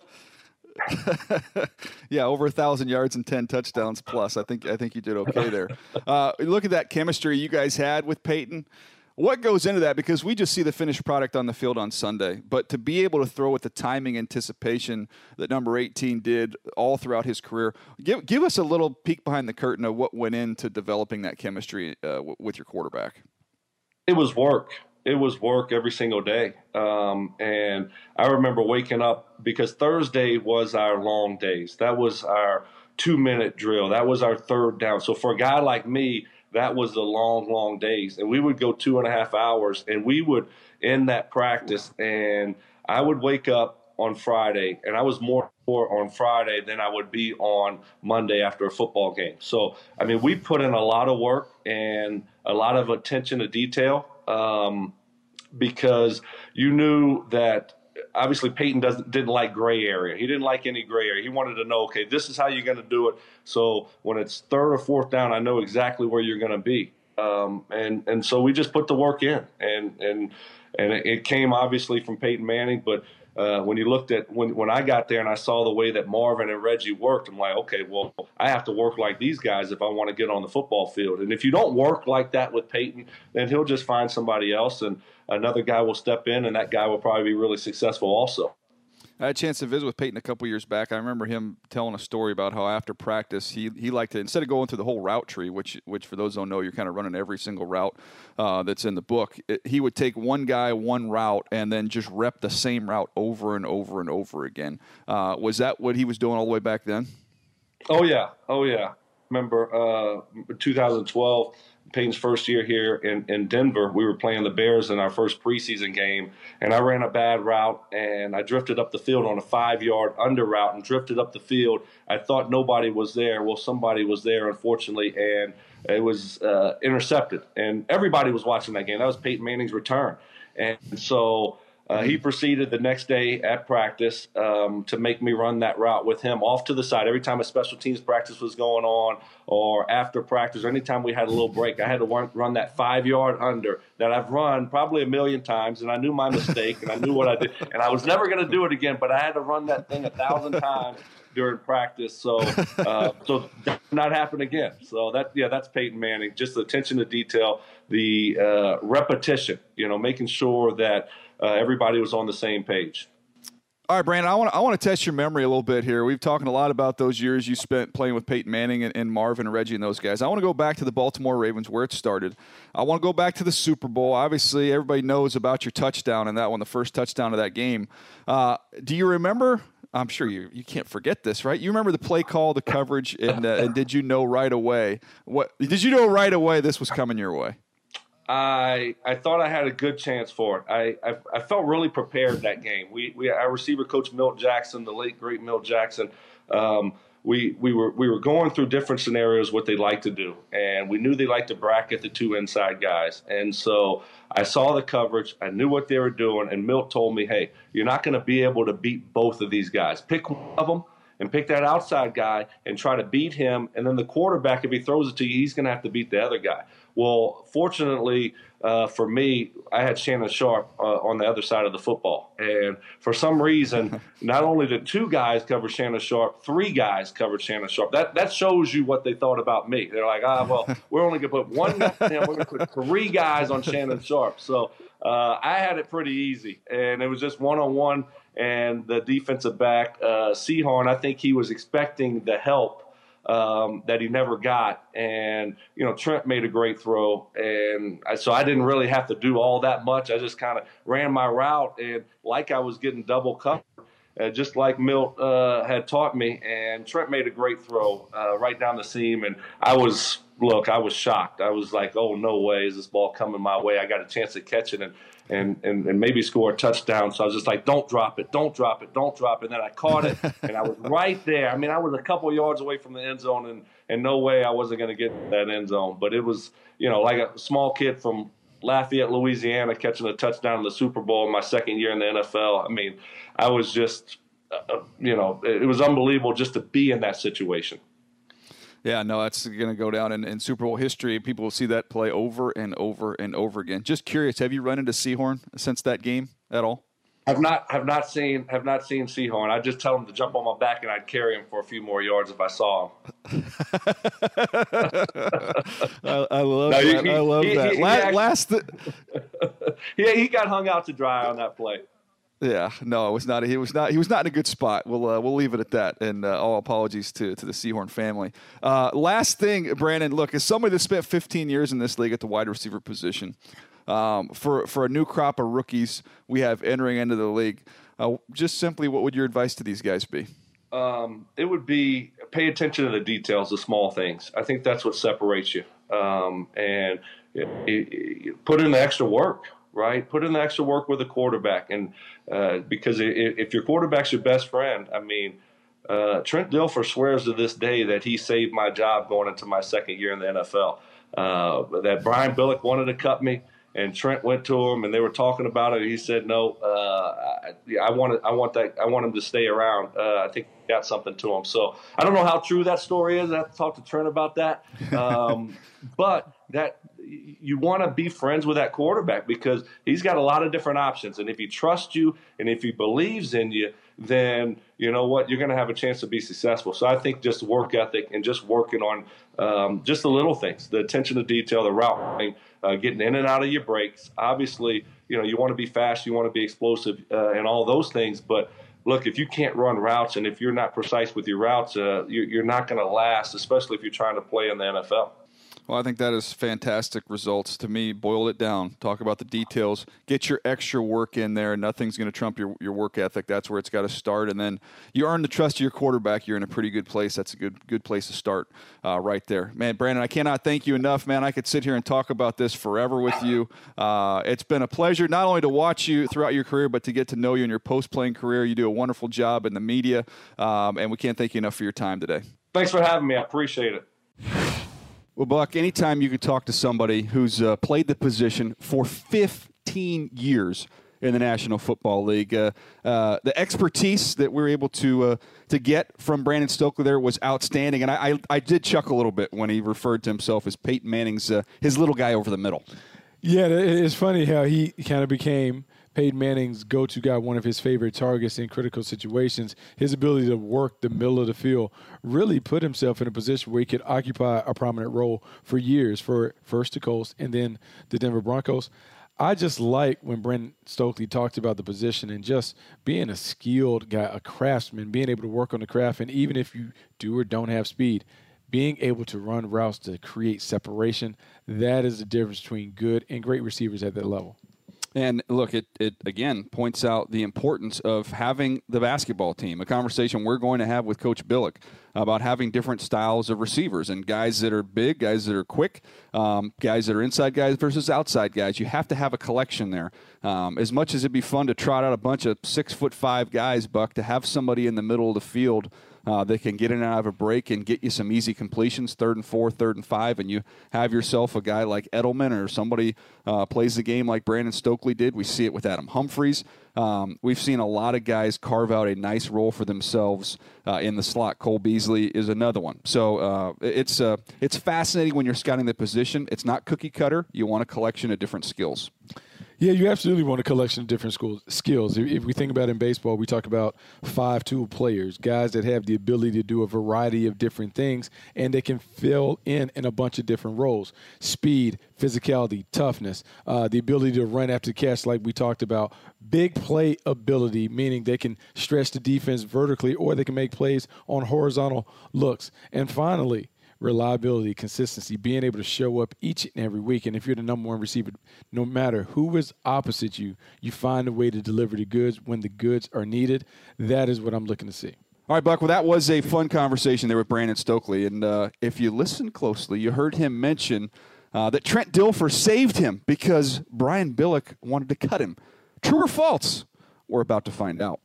Yeah, over a thousand yards and ten touchdowns plus. I think I think you did okay there. Uh, look at that chemistry you guys had with Peyton. What goes into that? Because we just see the finished product on the field on Sunday, but to be able to throw with the timing anticipation that number eighteen did all throughout his career, give give us a little peek behind the curtain of what went into developing that chemistry uh, w- with your quarterback. It was work. It was work every single day. Um, and I remember waking up because Thursday was our long days. That was our two-minute drill. That was our third down. So for a guy like me, that was the long, long days. And we would go two and a half hours, and we would end that practice. And I would wake up on Friday, and I was more on Friday than I would be on Monday after a football game. So, I mean, we put in a lot of work and a lot of attention to detail. Um, because you knew that obviously Peyton doesn't didn't like gray area. He didn't like any gray area. He wanted to know, okay, this is how you're going to do it. So when it's third or fourth down, I know exactly where you're going to be. Um, and and so we just put the work in, and and and it came obviously from Peyton Manning, but. Uh, when you looked at when, when I got there and I saw the way that Marvin and Reggie worked, I'm like, okay, well, I have to work like these guys if I want to get on the football field. And if you don't work like that with Peyton, then he'll just find somebody else and another guy will step in and that guy will probably be really successful also. I had a chance to visit with Peyton a couple years back. I remember him telling a story about how after practice he he liked to, instead of going through the whole route tree, which which for those who don't know, you're kind of running every single route uh, that's in the book, it, he would take one guy, one route, and then just rep the same route over and over and over again. Uh, was that what he was doing all the way back then? Oh, yeah. Oh, yeah. Remember uh, two thousand twelve, Peyton's first year here in, in Denver, we were playing the Bears in our first preseason game, and I ran a bad route, and I drifted up the field on a five-yard under route and drifted up the field. I thought nobody was there. Well, somebody was there, unfortunately, and it was uh, intercepted. And everybody was watching that game. That was Peyton Manning's return. And so uh, he proceeded the next day at practice um, to make me run that route with him off to the side. Every time a special teams practice was going on or after practice or anytime we had a little break, I had to run, run that five-yard under that I've run probably a million times, and I knew my mistake, and I knew what I did. And I was never going to do it again, but I had to run that thing a thousand times during practice, so uh, so that did not happen again. So that yeah, that's Peyton Manning. Just the attention to detail, the uh, repetition, you know, making sure that uh, everybody was on the same page. All right, Brandon, I want to I want to test your memory a little bit here. We've talking a lot about those years you spent playing with Peyton Manning and, and Marvin and Reggie and those guys. I want to go back to the Baltimore Ravens where it started. I want to go back to the Super Bowl. Obviously, everybody knows about your touchdown in that one, the first touchdown of that game. Uh, do you remember? I'm sure you you can't forget this, right? You remember the play call, the coverage, and, uh, and did you know right away? What did you know right away this was coming your way? I I thought I had a good chance for it. I I, I felt really prepared that game. We we our receiver coach Milt Jackson, the late great Milt Jackson. Um, we we were we were going through different scenarios what they like to do, and we knew they liked to bracket the two inside guys. And so I saw the coverage. I knew what they were doing, and Milt told me, "Hey, you're not going to be able to beat both of these guys. Pick one of them." And pick that outside guy and try to beat him. And then the quarterback, if he throws it to you, he's going to have to beat the other guy. Well, fortunately uh, for me, I had Shannon Sharpe uh, on the other side of the football. And for some reason, not only did two guys cover Shannon Sharpe, three guys covered Shannon Sharpe. That that shows you what they thought about me. They're like, ah, well, we're only going to put one guy, we're going to put three guys on Shannon Sharpe. So uh, I had it pretty easy. And it was just one-on-one. And the defensive back, uh, Sehorn, I think he was expecting the help um, that he never got. And, you know, Trent made a great throw. And I, so I didn't really have to do all that much. I just kind of ran my route and like I was getting double covered, uh, just like Milt uh, had taught me. And Trent made a great throw uh, right down the seam. And I was, look, I was shocked. I was like, oh, no way is this ball coming my way. I got a chance to catch it. And And, and and maybe score a touchdown. So I was just like, don't drop it, don't drop it, don't drop it. And then I caught it, and I was right there. I mean, I was a couple of yards away from the end zone, and, and no way I wasn't going to get that end zone. But it was, you know, like a small kid from Lafayette, Louisiana, catching a touchdown in the Super Bowl in my second year in the N F L. I mean, I was just, uh, you know, it was unbelievable just to be in that situation. Yeah, no, that's going to go down in, in Super Bowl history. People will see that play over and over and over again. Just curious, have you run into Sehorn since that game at all? Have not have not seen have not seen Sehorn. I just tell him to jump on my back and I'd carry him for a few more yards if I saw him. I, I love no, that. He, I love he, that. He, last, he last th- yeah, he got hung out to dry on that play. Yeah, no, it was not. He was not. He was not in a good spot. We'll uh, we'll leave it at that. And uh, all apologies to to the Sehorn family. Uh, last thing, Brandon. Look, as somebody that spent fifteen years in this league at the wide receiver position, um, for for a new crop of rookies we have entering into the league, uh, just simply, what would your advice to these guys be? Um, it would be pay attention to the details, the small things. I think that's what separates you. Um, and it, it, put in the extra work. Right, put in the extra work with a quarterback, and uh, because if, if your quarterback's your best friend, I mean, uh, Trent Dilfer swears to this day that he saved my job going into my second year in the N F L. Uh, that Brian Billick wanted to cut me, and Trent went to him, and they were talking about it. And he said, "No, uh, I, I want I want that, I want him to stay around. Uh, I think he got something to him." So I don't know how true that story is. I have to talk to Trent about that, um, but that. You want to be friends with that quarterback because he's got a lot of different options. And if he trusts you and if he believes in you, then you know what, you're going to have a chance to be successful. So I think just work ethic and just working on um, just the little things, the attention to detail, the route running, uh, getting in and out of your breaks. Obviously, you know, you want to be fast, you want to be explosive uh, and all those things. But look, if you can't run routes and if you're not precise with your routes, uh, you're, you're not going to last, especially if you're trying to play in the N F L. Well, I think that is fantastic results. To me, boil it down. Talk about the details. Get your extra work in there. Nothing's going to trump your, your work ethic. That's where it's got to start. And then you earn the trust of your quarterback. You're in a pretty good place. That's a good good place to start uh, right there. Man, Brandon, I cannot thank you enough, man. I could sit here and talk about this forever with you. Uh, it's been a pleasure not only to watch you throughout your career, but to get to know you in your post-playing career. You do a wonderful job in the media, um, and we can't thank you enough for your time today. Thanks for having me. I appreciate it. Well, Buck, anytime you can talk to somebody who's uh, played the position for fifteen years in the National Football League, uh, uh, the expertise that we were able to uh, to get from Brandon Stokley there was outstanding. And I, I, I did chuckle a little bit when he referred to himself as Peyton Manning's uh, his little guy over the middle. Yeah, it's funny how he kind of became Peyton Manning's go-to guy, one of his favorite targets in critical situations. His ability to work the middle of the field really put himself in a position where he could occupy a prominent role for years for first the Colts and then the Denver Broncos. I just like when Brandon Stokley talked about the position and just being a skilled guy, a craftsman, being able to work on the craft, and even if you do or don't have speed, being able to run routes to create separation, that is the difference between good and great receivers at that level. And look, it, it again points out the importance of having the basketball team, a conversation we're going to have with Coach Billick about having different styles of receivers and guys that are big, guys that are quick, um, guys that are inside guys versus outside guys. You have to have a collection there. Um, as much as it'd be fun to trot out a bunch of six foot five guys, Buck, to have somebody in the middle of the field Uh, they can get in and out of a break and get you some easy completions, third and four, third and five, and you have yourself a guy like Edelman or somebody uh, plays the game like Brandon Stokley did. We see it with Adam Humphries. Um, we've seen a lot of guys carve out a nice role for themselves uh, in the slot. Cole Beasley is another one. So uh, it's uh, it's fascinating when you're scouting the position. It's not cookie cutter. You want a collection of different skills. Yeah, you absolutely want a collection of different schools, skills. If, if we think about in baseball, we talk about five-tool players, guys that have the ability to do a variety of different things, and they can fill in in a bunch of different roles. Speed, physicality, toughness, uh, the ability to run after the catch like we talked about. Big play ability, meaning they can stretch the defense vertically or they can make plays on horizontal looks. And finally, reliability, consistency, being able to show up each and every week. And if you're the number one receiver, no matter who is opposite you, you find a way to deliver the goods when the goods are needed. That is what I'm looking to see. All right, Buck, well, that was a fun conversation there with Brandon Stokley. And uh, if you listen closely, you heard him mention uh, that Trent Dilfer saved him because Brian Billick wanted to cut him. True or false? We're about to find out.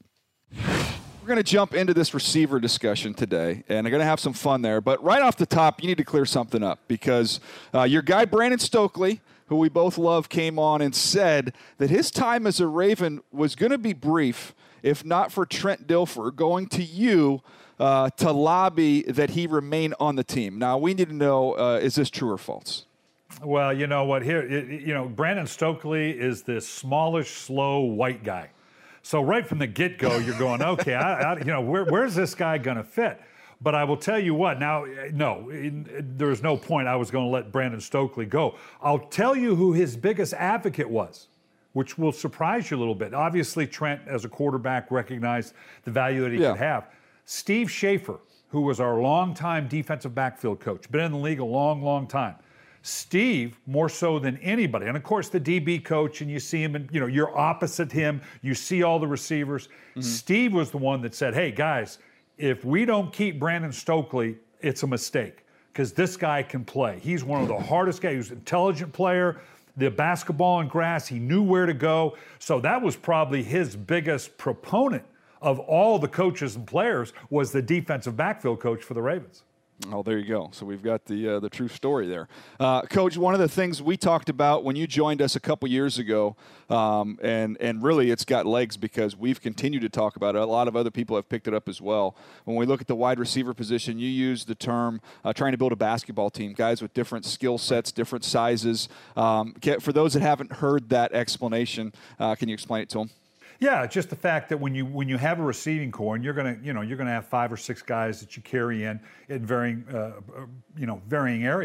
We're going to jump into this receiver discussion today, and I'm going to have some fun there. But right off the top, you need to clear something up because uh, your guy Brandon Stokley, who we both love, came on and said that his time as a Raven was going to be brief if not for Trent Dilfer going to you uh, to lobby that he remain on the team. Now, we need to know, uh, is this true or false? Well, you know what? Here, it, you know, Brandon Stokley is this smallish, slow white guy. So right from the get-go, you're going, okay, I, I, you know, where, where's this guy going to fit? But I will tell you what, now, no, there's no point I was going to let Brandon Stokley go. I'll tell you who his biggest advocate was, which will surprise you a little bit. Obviously, Trent, as a quarterback, recognized the value that he yeah. could have. Steve Schaefer, who was our longtime defensive backfield coach, been in the league a long, long time. Steve, more so than anybody, and of course the D B coach, and you see him, and you know you're opposite him. You see all the receivers. Mm-hmm. Steve was the one that said, "Hey guys, if we don't keep Brandon Stokley, it's a mistake because this guy can play. He's one of the hardest guys. He was an intelligent player. The basketball and grass, he knew where to go. So that was probably his biggest proponent of all the coaches and players was the defensive backfield coach for the Ravens." Oh, there you go. So we've got the uh, the true story there. Uh, Coach, one of the things we talked about when you joined us a couple years ago, um, and, and really it's got legs because we've continued to talk about it. A lot of other people have picked it up as well. When we look at the wide receiver position, you use the term uh, trying to build a basketball team, guys with different skill sets, different sizes. Um, for those that haven't heard that explanation, uh, can you explain it to them? Yeah, just the fact that when you when you have a receiving core and you're gonna you know you're gonna have five or six guys that you carry in in varying uh, you know varying areas.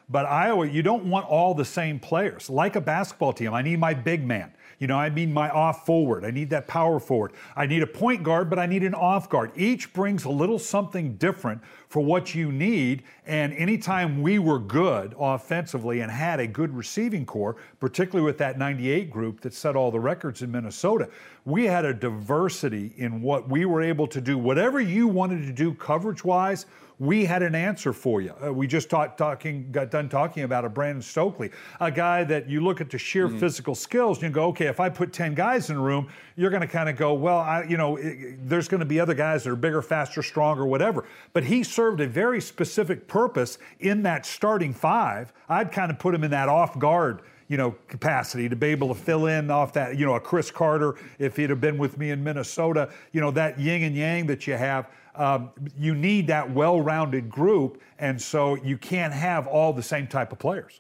But Iowa, you don't want all the same players. Like a basketball team, I need my big man. You know, I mean my off forward. I need that power forward. I need a point guard, but I need an off guard. Each brings a little something different for what you need. And anytime we were good offensively and had a good receiving core, particularly with that ninety-eight group that set all the records in Minnesota, we had a diversity in what we were able to do. Whatever you wanted to do coverage-wise, we had an answer for you. Uh, we just talk, talking, got done talking about a Brandon Stokely, a guy that you look at the sheer mm-hmm. physical skills and you go, okay, if I put ten guys in a room, you're going to kind of go, well, I, you know, it, there's going to be other guys that are bigger, faster, stronger, whatever. But he served a very specific purpose in that starting five. I'd kind of put him in that off guard, you know, capacity to be able to fill in off that, you know, a Chris Carter, if he'd have been with me in Minnesota, you know, that yin and yang that you have. Um, you need that well-rounded group, and so you can't have all the same type of players.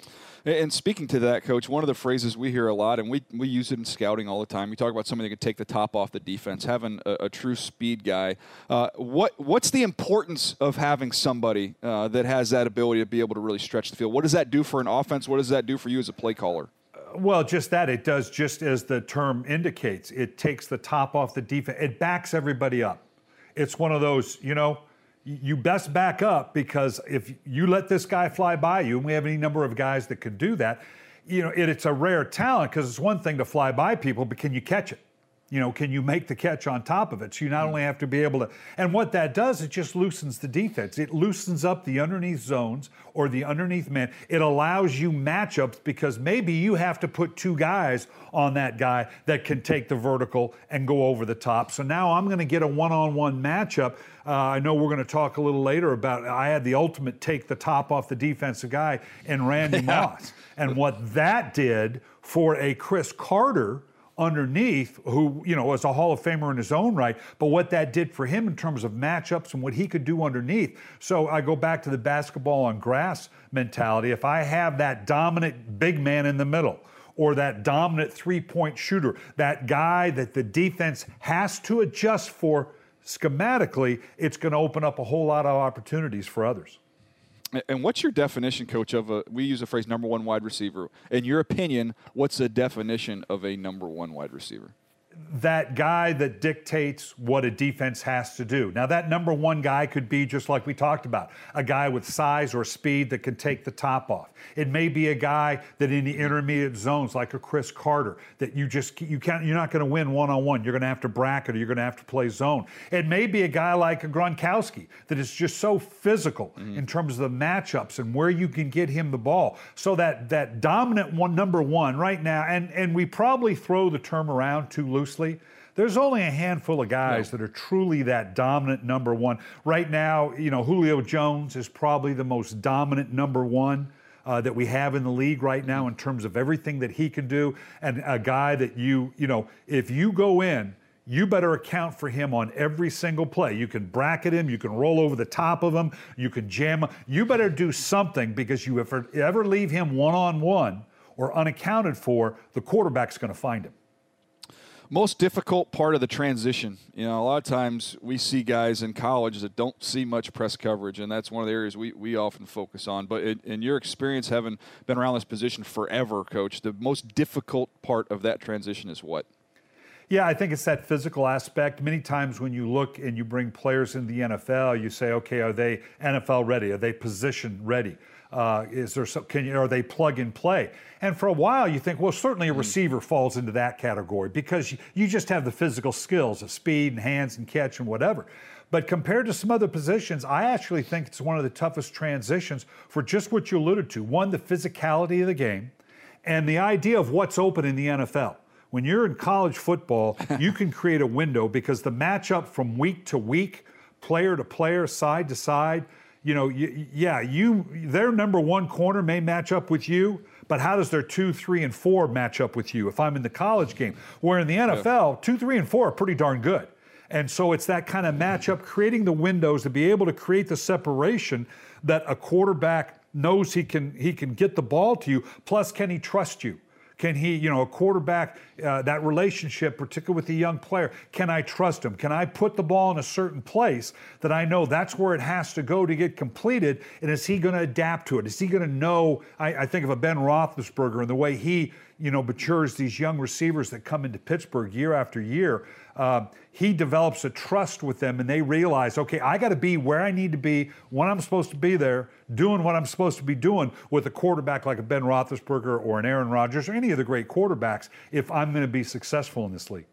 And speaking to that, Coach, one of the phrases we hear a lot, and we, we use it in scouting all the time, we talk about somebody that can take the top off the defense, having a, a true speed guy. Uh, what What's the importance of having somebody uh, that has that ability to be able to really stretch the field? What does that do for an offense? What does that do for you as a play caller? Well, just that. It does just as the term indicates. It takes the top off the defense. It backs everybody up. It's one of those, you know, you best back up, because if you let this guy fly by you, and we have any number of guys that could do that, you know, it, it's a rare talent, because it's one thing to fly by people, but can you catch it? You know, can you make the catch on top of it? So you not only have to be able to, and what that does, it just loosens the defense. It loosens up the underneath zones or the underneath man. It allows you matchups, because maybe you have to put two guys on that guy that can take the vertical and go over the top. So now I'm going to get a one-on-one matchup. Uh, I know we're going to talk a little later about, I had the ultimate take the top off the defensive guy in Randy yeah. Moss. And what that did for a Chris Carter underneath, who, you know, was a Hall of Famer in his own right, but what that did for him in terms of matchups and what he could do underneath. So I go back to the basketball on grass mentality. If I have that dominant big man in the middle, or that dominant three-point shooter, that guy that the defense has to adjust for schematically, it's going to open up a whole lot of opportunities for others. And what's your definition, Coach, of a, we use the phrase number one wide receiver. In your opinion, what's the definition of a number one wide receiver? That guy that dictates what a defense has to do. Now, that number one guy could be, just like we talked about, a guy with size or speed that can take the top off. It may be a guy that in the intermediate zones, like a Chris Carter, that you just, you can't, you're not going to win one-on-one. You're going to have to bracket, or you're going to have to play zone. It may be a guy like a Gronkowski that is just so physical mm-hmm. in terms of the matchups and where you can get him the ball. So that that dominant one, number one right now, and, and we probably throw the term around too loosely. There's only a handful of guys no. that are truly that dominant number one. Right now, you know, Julio Jones is probably the most dominant number one uh, that we have in the league right now in terms of everything that he can do. And a guy that you, you know, if you go in, you better account for him on every single play. You can bracket him, you can roll over the top of him, you can jam him. You better do something, because you ever, ever leave him one-on-one or unaccounted for, the quarterback's going to find him. Most difficult part of the transition. You know, a lot of times we see guys in college that don't see much press coverage, and that's one of the areas we, we often focus on. But in, in your experience, having been around this position forever, Coach, the most difficult part of that transition is what? Yeah, I think it's that physical aspect. Many times when you look and you bring players in the N F L, you say, okay, are they N F L ready? Are they position ready? Uh, is there some, can you, are they plug and play? And for a while you think, well, certainly a receiver falls into that category, because you, you just have the physical skills of speed and hands and catch and whatever. But compared to some other positions, I actually think it's one of the toughest transitions for just what you alluded to. One, the physicality of the game, and the idea of what's open in the N F L. When you're in college football, you can create a window, because the matchup from week to week, player to player, side to side, you know, you, yeah, you their number one corner may match up with you, but how does their two, three, and four match up with you if I'm in the college game? Where in the N F L, two, three, and four are pretty darn good. And so it's that kind of matchup, creating the windows to be able to create the separation that a quarterback knows he can he can get the ball to you, plus can he trust you? Can he, you know, a quarterback, uh, that relationship, particularly with the young player, can I trust him? Can I put the ball in a certain place that I know that's where it has to go to get completed? And is he going to adapt to it? Is he going to know? I, I think of a Ben Roethlisberger and the way he, you know, matures these young receivers that come into Pittsburgh year after year. Uh, he develops a trust with them, and they realize, okay, I got to be where I need to be when I'm supposed to be there, doing what I'm supposed to be doing with a quarterback like a Ben Roethlisberger or an Aaron Rodgers or any of the great quarterbacks if I'm going to be successful in this league.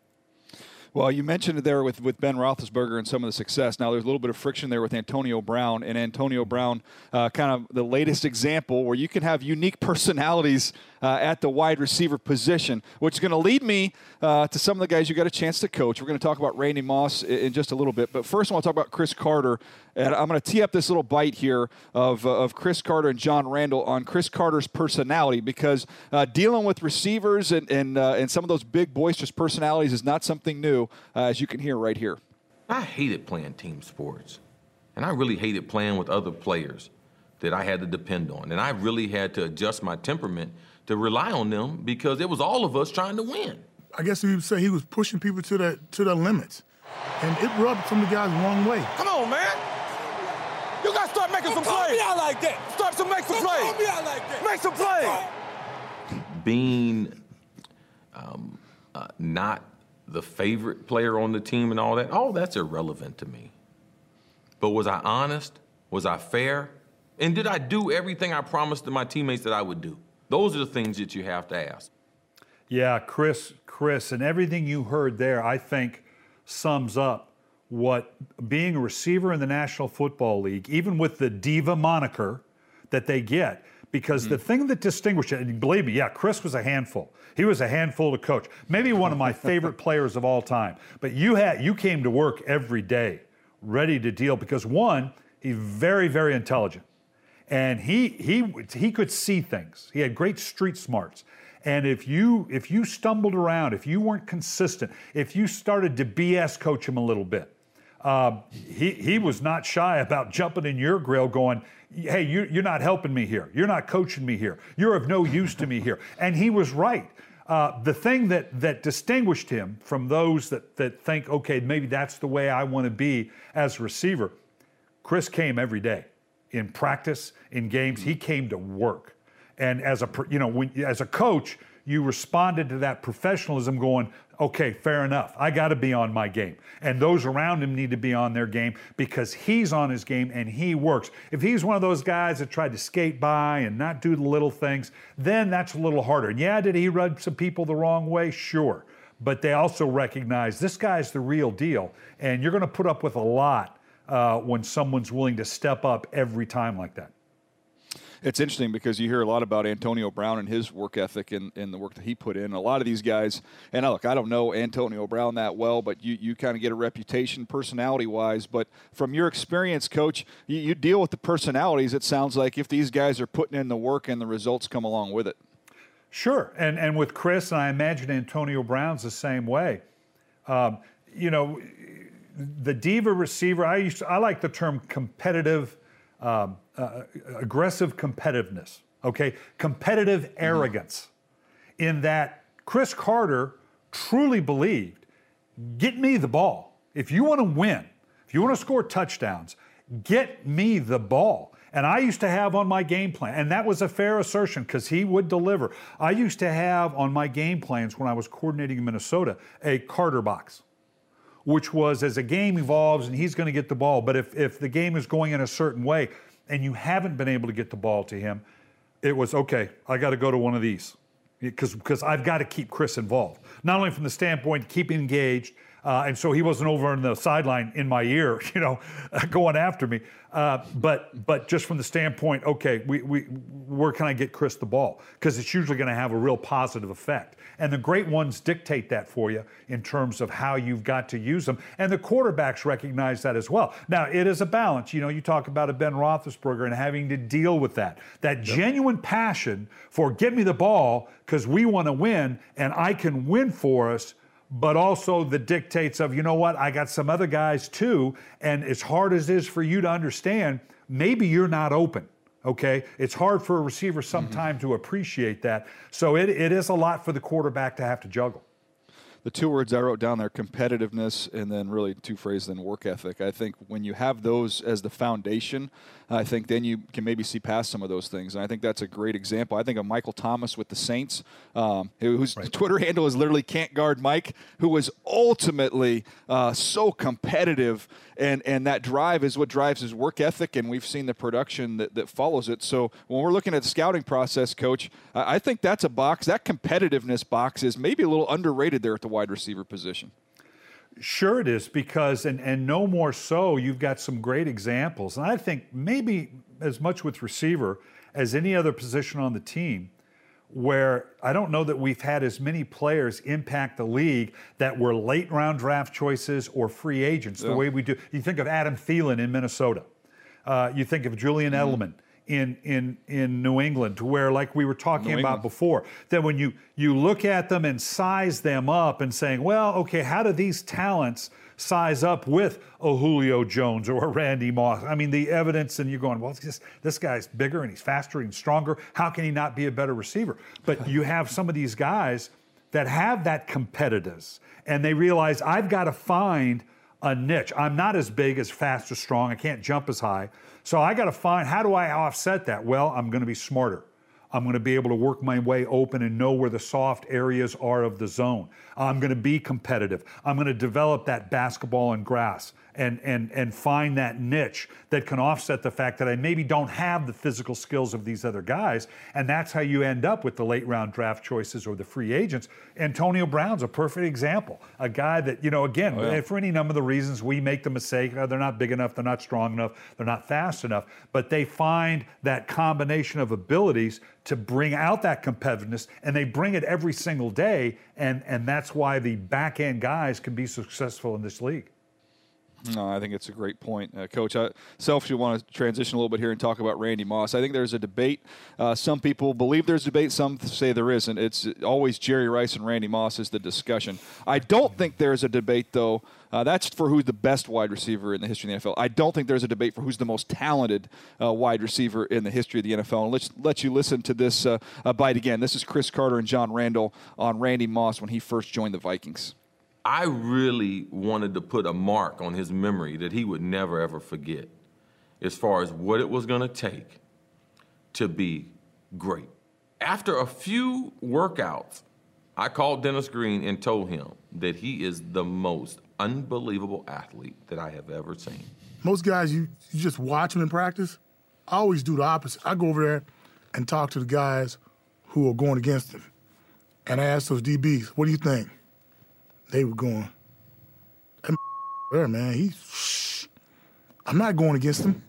Well, you mentioned it there with, with Ben Roethlisberger and some of the success. Now, there's a little bit of friction there with Antonio Brown, and Antonio Brown, uh, kind of the latest example where you can have unique personalities uh, at the wide receiver position, which is going to lead me uh, to some of the guys you got a chance to coach. We're going to talk about Randy Moss in, in just a little bit, but first I want to talk about Cris Carter, and I'm going to tee up this little bite here of, uh, of Cris Carter and John Randle on Cris Carter's personality, because uh, dealing with receivers and, and, uh, and some of those big, boisterous personalities is not something new. Uh, as you can hear right here. I hated playing team sports, and I really hated playing with other players that I had to depend on, and I really had to adjust my temperament to rely on them because it was all of us trying to win. I guess we would say he was pushing people to their, to their limits, and it rubbed some of the guys the wrong way. Come on, man. You got to start making Don't some plays. Me out like that. Start to make some Don't plays. Me out like that. Make some plays. Being um, uh, not the favorite player on the team and all that, all that's irrelevant to me. But was I honest? Was I fair? And did I do everything I promised to my teammates that I would do? Those are the things that you have to ask. Yeah, Chris, Chris, and everything you heard there, I think, sums up what being a receiver in the National Football League, even with the diva moniker that they get, because mm-hmm. the thing that distinguished it, and believe me, yeah, Chris was a handful. He was a handful to coach. Maybe one of my favorite players of all time. But you had you came to work every day ready to deal because, one, he's very, very intelligent. And he he he could see things. He had great street smarts. And if you if you stumbled around, if you weren't consistent, if you started to B S coach him a little bit, uh, he, he was not shy about jumping in your grill going, hey, you, you're not helping me here. You're not coaching me here. You're of no use to me here. And he was right. Uh, the thing that that distinguished him from those that, that think, okay, maybe that's the way I want to be as a receiver, Chris came every day in practice, in games. He came to work. And as a, you know, when, as a coach, you responded to that professionalism going, okay, fair enough. I got to be on my game. And those around him need to be on their game because he's on his game and he works. If he's one of those guys that tried to skate by and not do the little things, then that's a little harder. And yeah, did he rub some people the wrong way? Sure. But they also recognize this guy's the real deal. And you're going to put up with a lot uh, when someone's willing to step up every time like that. It's interesting because you hear a lot about Antonio Brown and his work ethic and, and the work that he put in. A lot of these guys, and look, I don't know Antonio Brown that well, but you, you kind of get a reputation personality-wise. But from your experience, Coach, you, you deal with the personalities, it sounds like, if these guys are putting in the work and the results come along with it. Sure, and and with Chris, and I imagine Antonio Brown's the same way. Um, you know, the diva receiver, I used to, I like the term competitive Um, uh, aggressive competitiveness, okay? Competitive mm-hmm. arrogance, in that Cris Carter truly believed, get me the ball. If you want to win, if you want to score touchdowns, get me the ball. And I used to have on my game plan, and that was a fair assertion because he would deliver. I used to have on my game plans when I was coordinating in Minnesota a Carter box, which was as a game evolves and he's going to get the ball. But if, if the game is going in a certain way and you haven't been able to get the ball to him, it was, okay, I got to go to one of these because because I've got to keep Chris involved. Not only from the standpoint of keeping engaged, uh, and so he wasn't over on the sideline in my ear, you know, going after me, uh, but but just from the standpoint, okay, we, we where can I get Chris the ball? Because it's usually going to have a real positive effect. And the great ones dictate that for you in terms of how you've got to use them. And the quarterbacks recognize that as well. Now, it is a balance. You know, you talk about a Ben Roethlisberger and having to deal with that. That yep. genuine passion for get me the ball because we want to win and I can win for us, but also the dictates of, you know what, I got some other guys too, and as hard as it is for you to understand, maybe you're not open. Okay, it's hard for a receiver sometime mm-hmm. to appreciate that. So it, it is a lot for the quarterback to have to juggle. The two words I wrote down there, competitiveness, and then really two phrases, then work ethic. I think when you have those as the foundation, I think then you can maybe see past some of those things. And I think that's a great example. I think of Michael Thomas with the Saints, um, whose right. Twitter handle is literally Can't Guard Mike, who was ultimately uh, so competitive, and, and that drive is what drives his work ethic, and we've seen the production that, that follows it. So when we're looking at the scouting process, Coach, I think that's a box, that competitiveness box is maybe a little underrated there at the wide receiver position. Sure it is, because, and, and no more so, you've got some great examples. And I think maybe as much with receiver as any other position on the team, where I don't know that we've had as many players impact the league that were late round draft choices or free agents, yeah. the way we do. You think of Adam Thielen in Minnesota. Uh, you think of Julian mm-hmm. Edelman in in in New England, to where, like we were talking about before, that when you you look at them and size them up and saying, well, okay, how do these talents size up with a Julio Jones or a Randy Moss? I mean, the evidence, and you're going, well, it's just, this guy's bigger and he's faster and stronger. How can he not be a better receiver? But you have some of these guys that have that competitiveness, and they realize, I've got to find a niche. I'm not as big, as fast, as strong. I can't jump as high. So I got to find, how do I offset that? Well, I'm going to be smarter. I'm going to be able to work my way open and know where the soft areas are of the zone. I'm going to be competitive. I'm going to develop that basketball and grass and, and, and find that niche that can offset the fact that I maybe don't have the physical skills of these other guys. And that's how you end up with the late round draft choices or the free agents. Antonio Brown's a perfect example. A guy that, you know, again, oh, yeah. for any number of the reasons we make the mistake, oh, they're not big enough, they're not strong enough, they're not fast enough, but they find that combination of abilities to bring out that competitiveness, and they bring it every single day, and, and that's why the back-end guys can be successful in this league. No, I think it's a great point, uh, Coach. I selfishly want to transition a little bit here and talk about Randy Moss. I think there's a debate. Uh, some people believe there's a debate. Some say there isn't. It's always Jerry Rice and Randy Moss is the discussion. I don't think there's a debate, though. Uh, that's for who's the best wide receiver in the history of the N F L. I don't think there's a debate for who's the most talented uh, wide receiver in the history of the N F L. And let's let you listen to this uh, uh, bite again. This is Chris Carter and John Randall on Randy Moss when he first joined the Vikings. I really wanted to put a mark on his memory that he would never, ever forget as far as what it was going to take to be great. After a few workouts, I called Dennis Green and told him that he is the most unbelievable athlete that I have ever seen. Most guys, you, you just watch them in practice. I always do the opposite. I go over there and talk to the guys who are going against him. And I ask those D Bs, what do you think? They were going, that there, man, he, shh. I'm not going against him.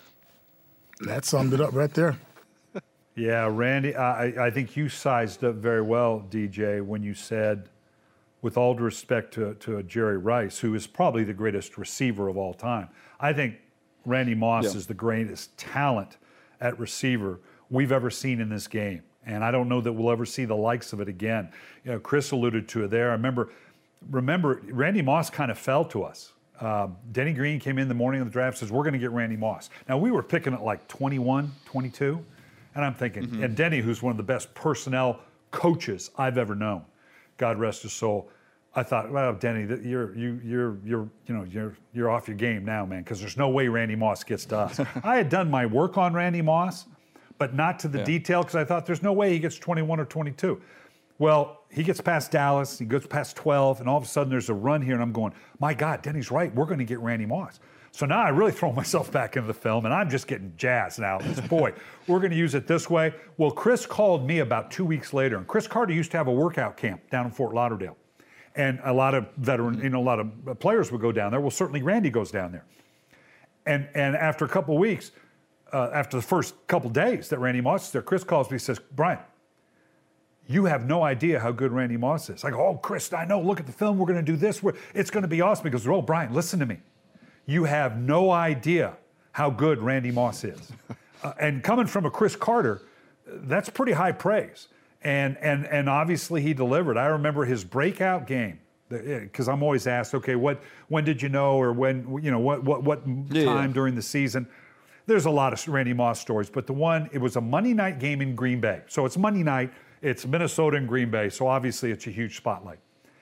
That summed it up right there. Yeah, Randy, I, I think you sized up very well, D J, when you said, with all due respect to, to Jerry Rice, who is probably the greatest receiver of all time, I think Randy Moss yeah. is the greatest talent at receiver we've ever seen in this game. And I don't know that we'll ever see the likes of it again. You know, Chris alluded to it there. I remember... Remember, Randy Moss kind of fell to us. Uh, Denny Green came in the morning of the draft, says, we're going to get Randy Moss. Now, we were picking at like twenty-one, twenty-two, and I'm thinking, mm-hmm. and Denny, who's one of the best personnel coaches I've ever known, God rest his soul, I thought, well, Denny, you're you you're you're you know you're you're off your game now, man, because there's no way Randy Moss gets to us. I had done my work on Randy Moss, but not to the yeah. detail, because I thought there's no way he gets twenty-one or twenty-two. Well, he gets past Dallas, he goes past twelve, and all of a sudden there's a run here, and I'm going, my God, Denny's right, we're going to get Randy Moss. So now I really throw myself back into the film, and I'm just getting jazzed now. It's, boy, we're going to use it this way. Well, Chris called me about two weeks later, and Chris Carter used to have a workout camp down in Fort Lauderdale. And a lot of veteran, you know, a lot of players would go down there. Well, certainly Randy goes down there. And and after a couple of weeks, uh, after the first couple of days that Randy Moss is there, Chris calls me and says, Brian, you have no idea how good Randy Moss is. I go, oh, Chris, I know. Look at the film. We're going to do this. We're, it's going to be awesome. He goes, oh, Brian, listen to me. You have no idea how good Randy Moss is. uh, and coming from a Chris Carter, that's pretty high praise. And and and obviously he delivered. I remember his breakout game, because I'm always asked, okay, what when did you know, or when, you know, what what what yeah, time yeah. during the season? there's a lot of Randy Moss stories, but the one, it was a Monday night game in Green Bay. So it's Monday night, it's Minnesota and Green Bay, so obviously it's a huge spotlight.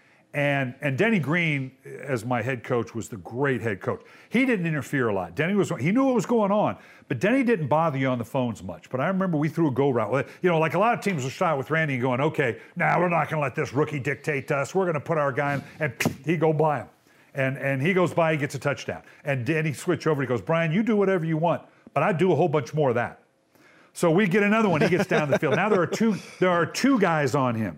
And and Denny Green, as my head coach, was the great head coach. He didn't interfere a lot. Denny was, he knew what was going on, but Denny didn't bother you on the phones much. But I remember we threw a go route. You know, like a lot of teams will start with Randy and going, okay, now we're not going to let this rookie dictate to us. We're going to put our guy in, and he go by him. And and he goes by, he gets a touchdown. And Denny switch over, he goes, Brian, you do whatever you want, but I do a whole bunch more of that. So we get another one, he gets down the field. Now there are two, there are two guys on him.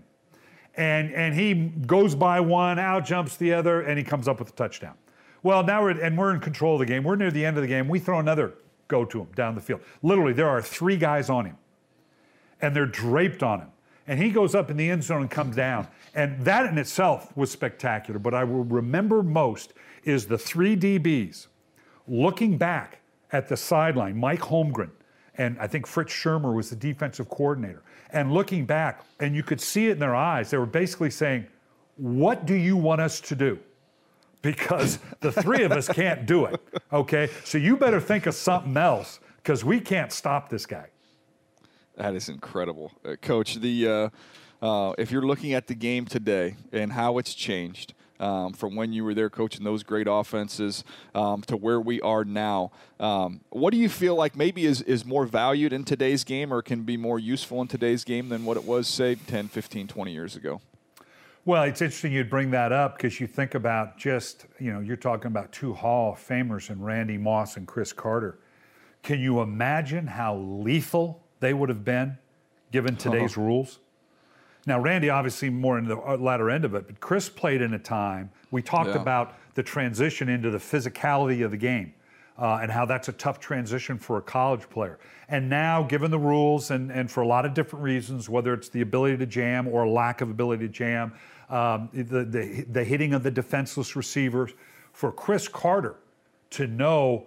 And and he goes by one, out jumps the other, and he comes up with a touchdown. Well, now we're and we're in control of the game. We're near the end of the game. We throw another go to him down the field. Literally, there are three guys on him, and they're draped on him. And he goes up in the end zone and comes down. And that in itself was spectacular. But I will remember most is the three D Bs looking back at the sideline, Mike Holmgren, and I think Fritz Shermer was the defensive coordinator. And looking back, and you could see it in their eyes, they were basically saying, what do you want us to do? Because the three of us can't do it, okay? So you better think of something else, because we can't stop this guy. That is incredible. Uh, Coach, the uh, uh, if you're looking at the game today and how it's changed, Um, from when you were there coaching those great offenses um, to where we are now. Um, what do you feel like maybe is, is more valued in today's game or can be more useful in today's game than what it was, say, ten, fifteen, twenty years ago? Well, it's interesting you'd bring that up because you think about just, you know, you're talking about two Hall of Famers in Randy Moss and Cris Carter. Can you imagine how lethal they would have been given today's uh-huh. rules? Now, Randy obviously more in the latter end of it, but Cris played in a time, we talked yeah. about the transition into the physicality of the game uh, and how that's a tough transition for a college player. And now, given the rules and, and for a lot of different reasons, whether it's the ability to jam or lack of ability to jam, um, the, the, the hitting of the defenseless receivers, for Cris Carter to know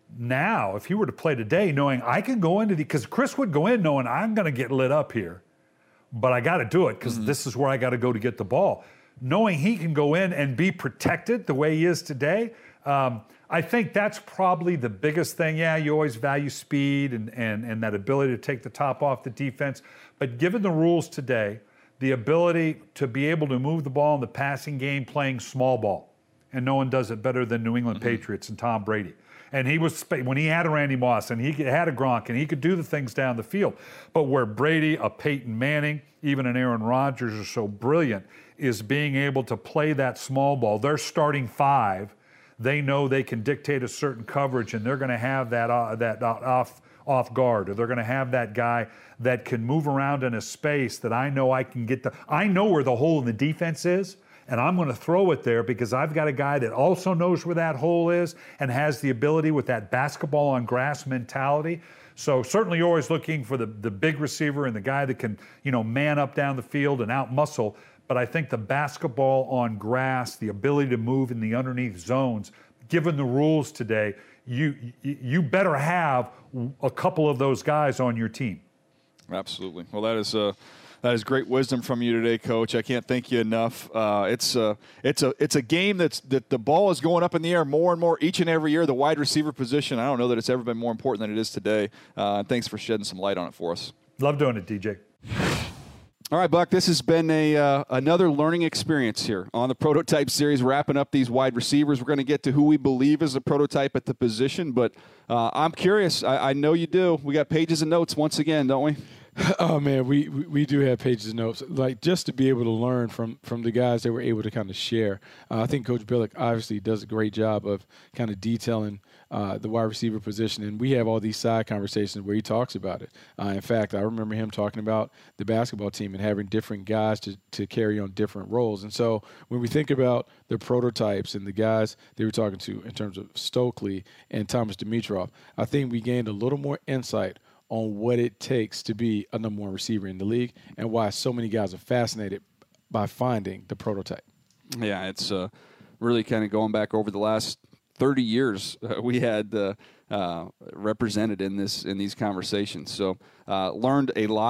now, if he were to play today, knowing I can go into the, because Cris would go in knowing I'm going to get lit up here, but I got to do it because mm-hmm. this is where I got to go to get the ball. Knowing he can go in and be protected the way he is today, um, I think that's probably the biggest thing. Yeah, you always value speed and, and, and that ability to take the top off the defense. But given the rules today, the ability to be able to move the ball in the passing game playing small ball, and no one does it better than New England mm-hmm. Patriots and Tom Brady. And he was, when he had a Randy Moss and he had a Gronk and he could do the things down the field. But where Brady, a Peyton Manning, even an Aaron Rodgers are so brilliant is being able to play that small ball. They're starting five. They know they can dictate a certain coverage and they're going to have that, uh, that uh, off, off guard, or they're going to have that guy that can move around in a space that I know I can get the, I know where the hole in the defense is. And I'm going to throw it there because I've got a guy that also knows where that hole is and has the ability with that basketball on grass mentality. So certainly you're always looking for the, the big receiver and the guy that can, you know, man up down the field and out muscle. But I think the basketball on grass, the ability to move in the underneath zones, given the rules today, you you better have a couple of those guys on your team. Absolutely. Well, that is uh That is great wisdom from you today, Coach. I can't thank you enough. Uh, it's a it's a it's a game that's that the ball is going up in the air more and more each and every year. The wide receiver position, I don't know that it's ever been more important than it is today. Uh, thanks for shedding some light on it for us. Love doing it, D J. All right, Buck, this has been a uh, another learning experience here on the Prototype Series, wrapping up these wide receivers. We're going to get to who we believe is a prototype at the position, but uh, I'm curious. I, I know you do. We got pages and notes once again, don't we? Oh, man, we, we, we do have pages and notes. Like, just to be able to learn from, from the guys that were able to kind of share. Uh, I think Coach Billick obviously does a great job of kind of detailing uh, the wide receiver position. And we have all these side conversations where he talks about it. Uh, in fact, I remember him talking about the basketball team and having different guys to, to carry on different roles. And so when we think about the prototypes and the guys they were talking to in terms of Stokely and Thomas Dimitroff, I think we gained a little more insight on what it takes to be a number one receiver in the league and why so many guys are fascinated by finding the prototype. Yeah, it's uh, really kind of going back over the last thirty years uh, we had uh, uh, represented in this in these conversations. So uh, learned a lot.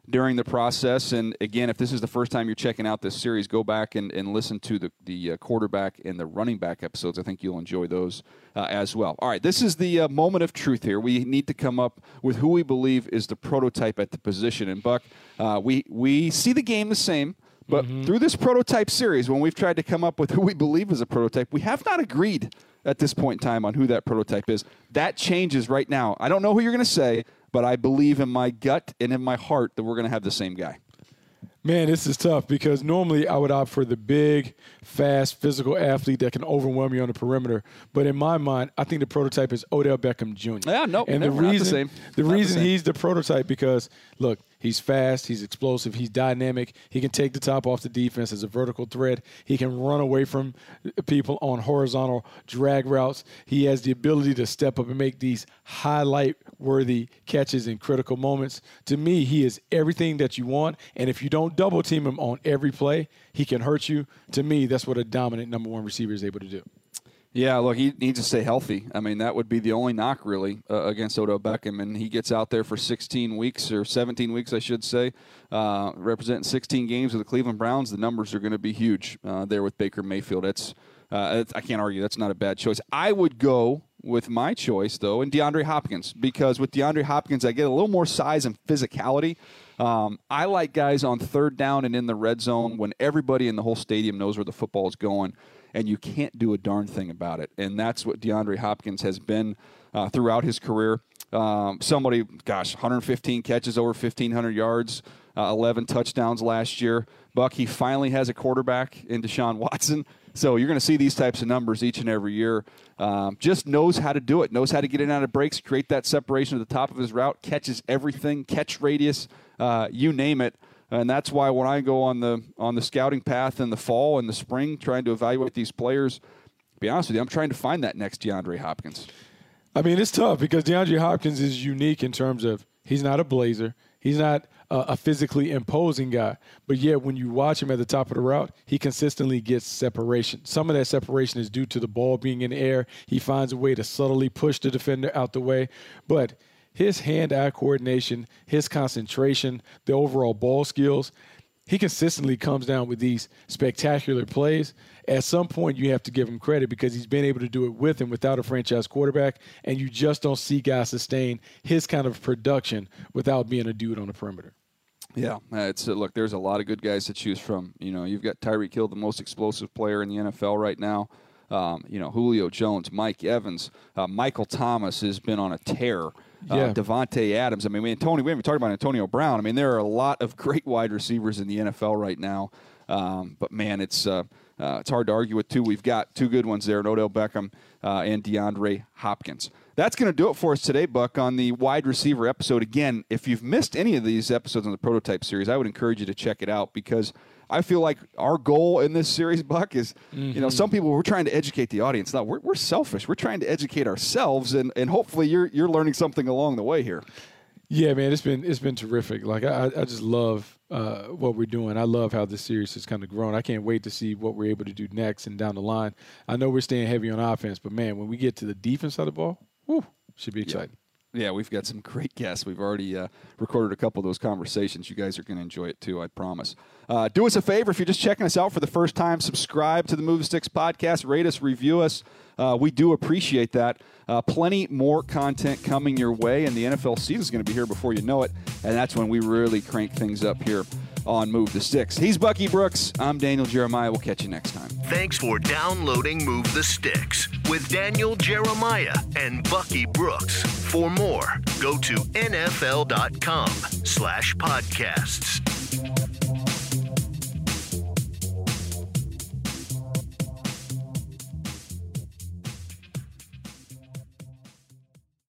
during the process. And again, if this is the first time you're checking out this series, go back and, and listen to the, the uh, quarterback and the running back episodes. I think you'll enjoy those uh, as well. All right, this is the uh, moment of truth here. We need to come up with who we believe is the prototype at the position. And Buck, uh, we, we see the game the same. But mm-hmm. through this prototype series, when we've tried to come up with who we believe is a prototype, we have not agreed at this point in time on who that prototype is. That changes right now. I don't know who you're going to say, but I believe in my gut and in my heart that we're going to have the same guy. Man, this is tough because normally I would opt for the big, fast, physical athlete that can overwhelm you on the perimeter. But in my mind, I think the prototype is Odell Beckham Junior Yeah, no, and the reason, the, same. the not reason the he's the prototype because, look, he's fast, he's explosive, he's dynamic, he can take the top off the defense as a vertical threat, he can run away from people on horizontal drag routes, he has the ability to step up and make these highlight-worthy catches in critical moments. To me, he is everything that you want, and if you don't double team him on every play, he can hurt you. To me, that's what a dominant number one receiver is able to do. Yeah, look, he needs to stay healthy. I mean, that would be the only knock, really, uh, against Odell Beckham. And he gets out there for sixteen weeks, or seventeen weeks, I should say, uh, representing sixteen games with the Cleveland Browns. The numbers are going to be huge uh, there with Baker Mayfield. It's, uh, it's, I can't argue. That's not a bad choice. I would go with my choice, though, in DeAndre Hopkins, because with DeAndre Hopkins, I get a little more size and physicality. Um, I like guys on third down and in the red zone when everybody in the whole stadium knows where the football is going, and you can't do a darn thing about it. And that's what DeAndre Hopkins has been uh, throughout his career. Um, somebody, gosh, one hundred fifteen catches, over fifteen hundred yards, uh, eleven touchdowns last year. Buck, he finally has a quarterback in Deshaun Watson. So you're going to see these types of numbers each and every year. Um, just knows how to do it, knows how to get in and out of breaks, create that separation at the top of his route, catches everything, catch radius, uh, you name it. And that's why when I go on the on the scouting path in the fall and the spring trying to evaluate these players, to be honest with you, I'm trying to find that next DeAndre Hopkins. I mean, it's tough because DeAndre Hopkins is unique in terms of he's not a blazer. He's not a, a physically imposing guy. But yet when you watch him at the top of the route, he consistently gets separation. Some of that separation is due to the ball being in the air. He finds a way to subtly push the defender out the way. But his hand-eye coordination, his concentration, the overall ball skills, he consistently comes down with these spectacular plays. At some point, you have to give him credit because he's been able to do it with and without a franchise quarterback, and you just don't see guys sustain his kind of production without being a dude on the perimeter. Yeah, it's uh, look, there's a lot of good guys to choose from. You know, you've got Tyreek Hill, the most explosive player in the N F L right now. Um, you know, Julio Jones, Mike Evans, uh, Michael Thomas has been on a tear. Uh, Yeah. Devontae Adams. I mean, we, Tony, we haven't talked about Antonio Brown. I mean, there are a lot of great wide receivers in the N F L right now. Um, but, man, it's uh, uh, it's hard to argue with two. We've got two good ones there, Odell Beckham uh, and DeAndre Hopkins. That's going to do it for us today, Buck, on the wide receiver episode. Again, if you've missed any of these episodes on the Prototype series, I would encourage you to check it out because I feel like our goal in this series, Buck, is, mm-hmm. you know, some people, we're trying to educate the audience. No, we're, we're selfish. We're trying to educate ourselves, and, and hopefully you're you're learning something along the way here. Yeah, man, it's been it's been terrific. Like I, I just love uh, what we're doing. I love how this series has kind of grown. I can't wait to see what we're able to do next and down the line. I know we're staying heavy on offense, but man, when we get to the defense side of the ball, whew, should be exciting. Yeah. Yeah, we've got some great guests. We've already uh, recorded a couple of those conversations. You guys are going to enjoy it, too, I promise. Uh, do us a favor. If you're just checking us out for the first time, subscribe to the Move the Sticks podcast. Rate us, review us. Uh, we do appreciate that. Uh, plenty more content coming your way, and the N F L season is going to be here before you know it, and that's when we really crank things up here on Move the Sticks. He's Bucky Brooks. I'm Daniel Jeremiah. We'll catch you next time. Thanks for downloading Move the Sticks with Daniel Jeremiah and Bucky Brooks. For more, go to N F L dot com slash podcasts.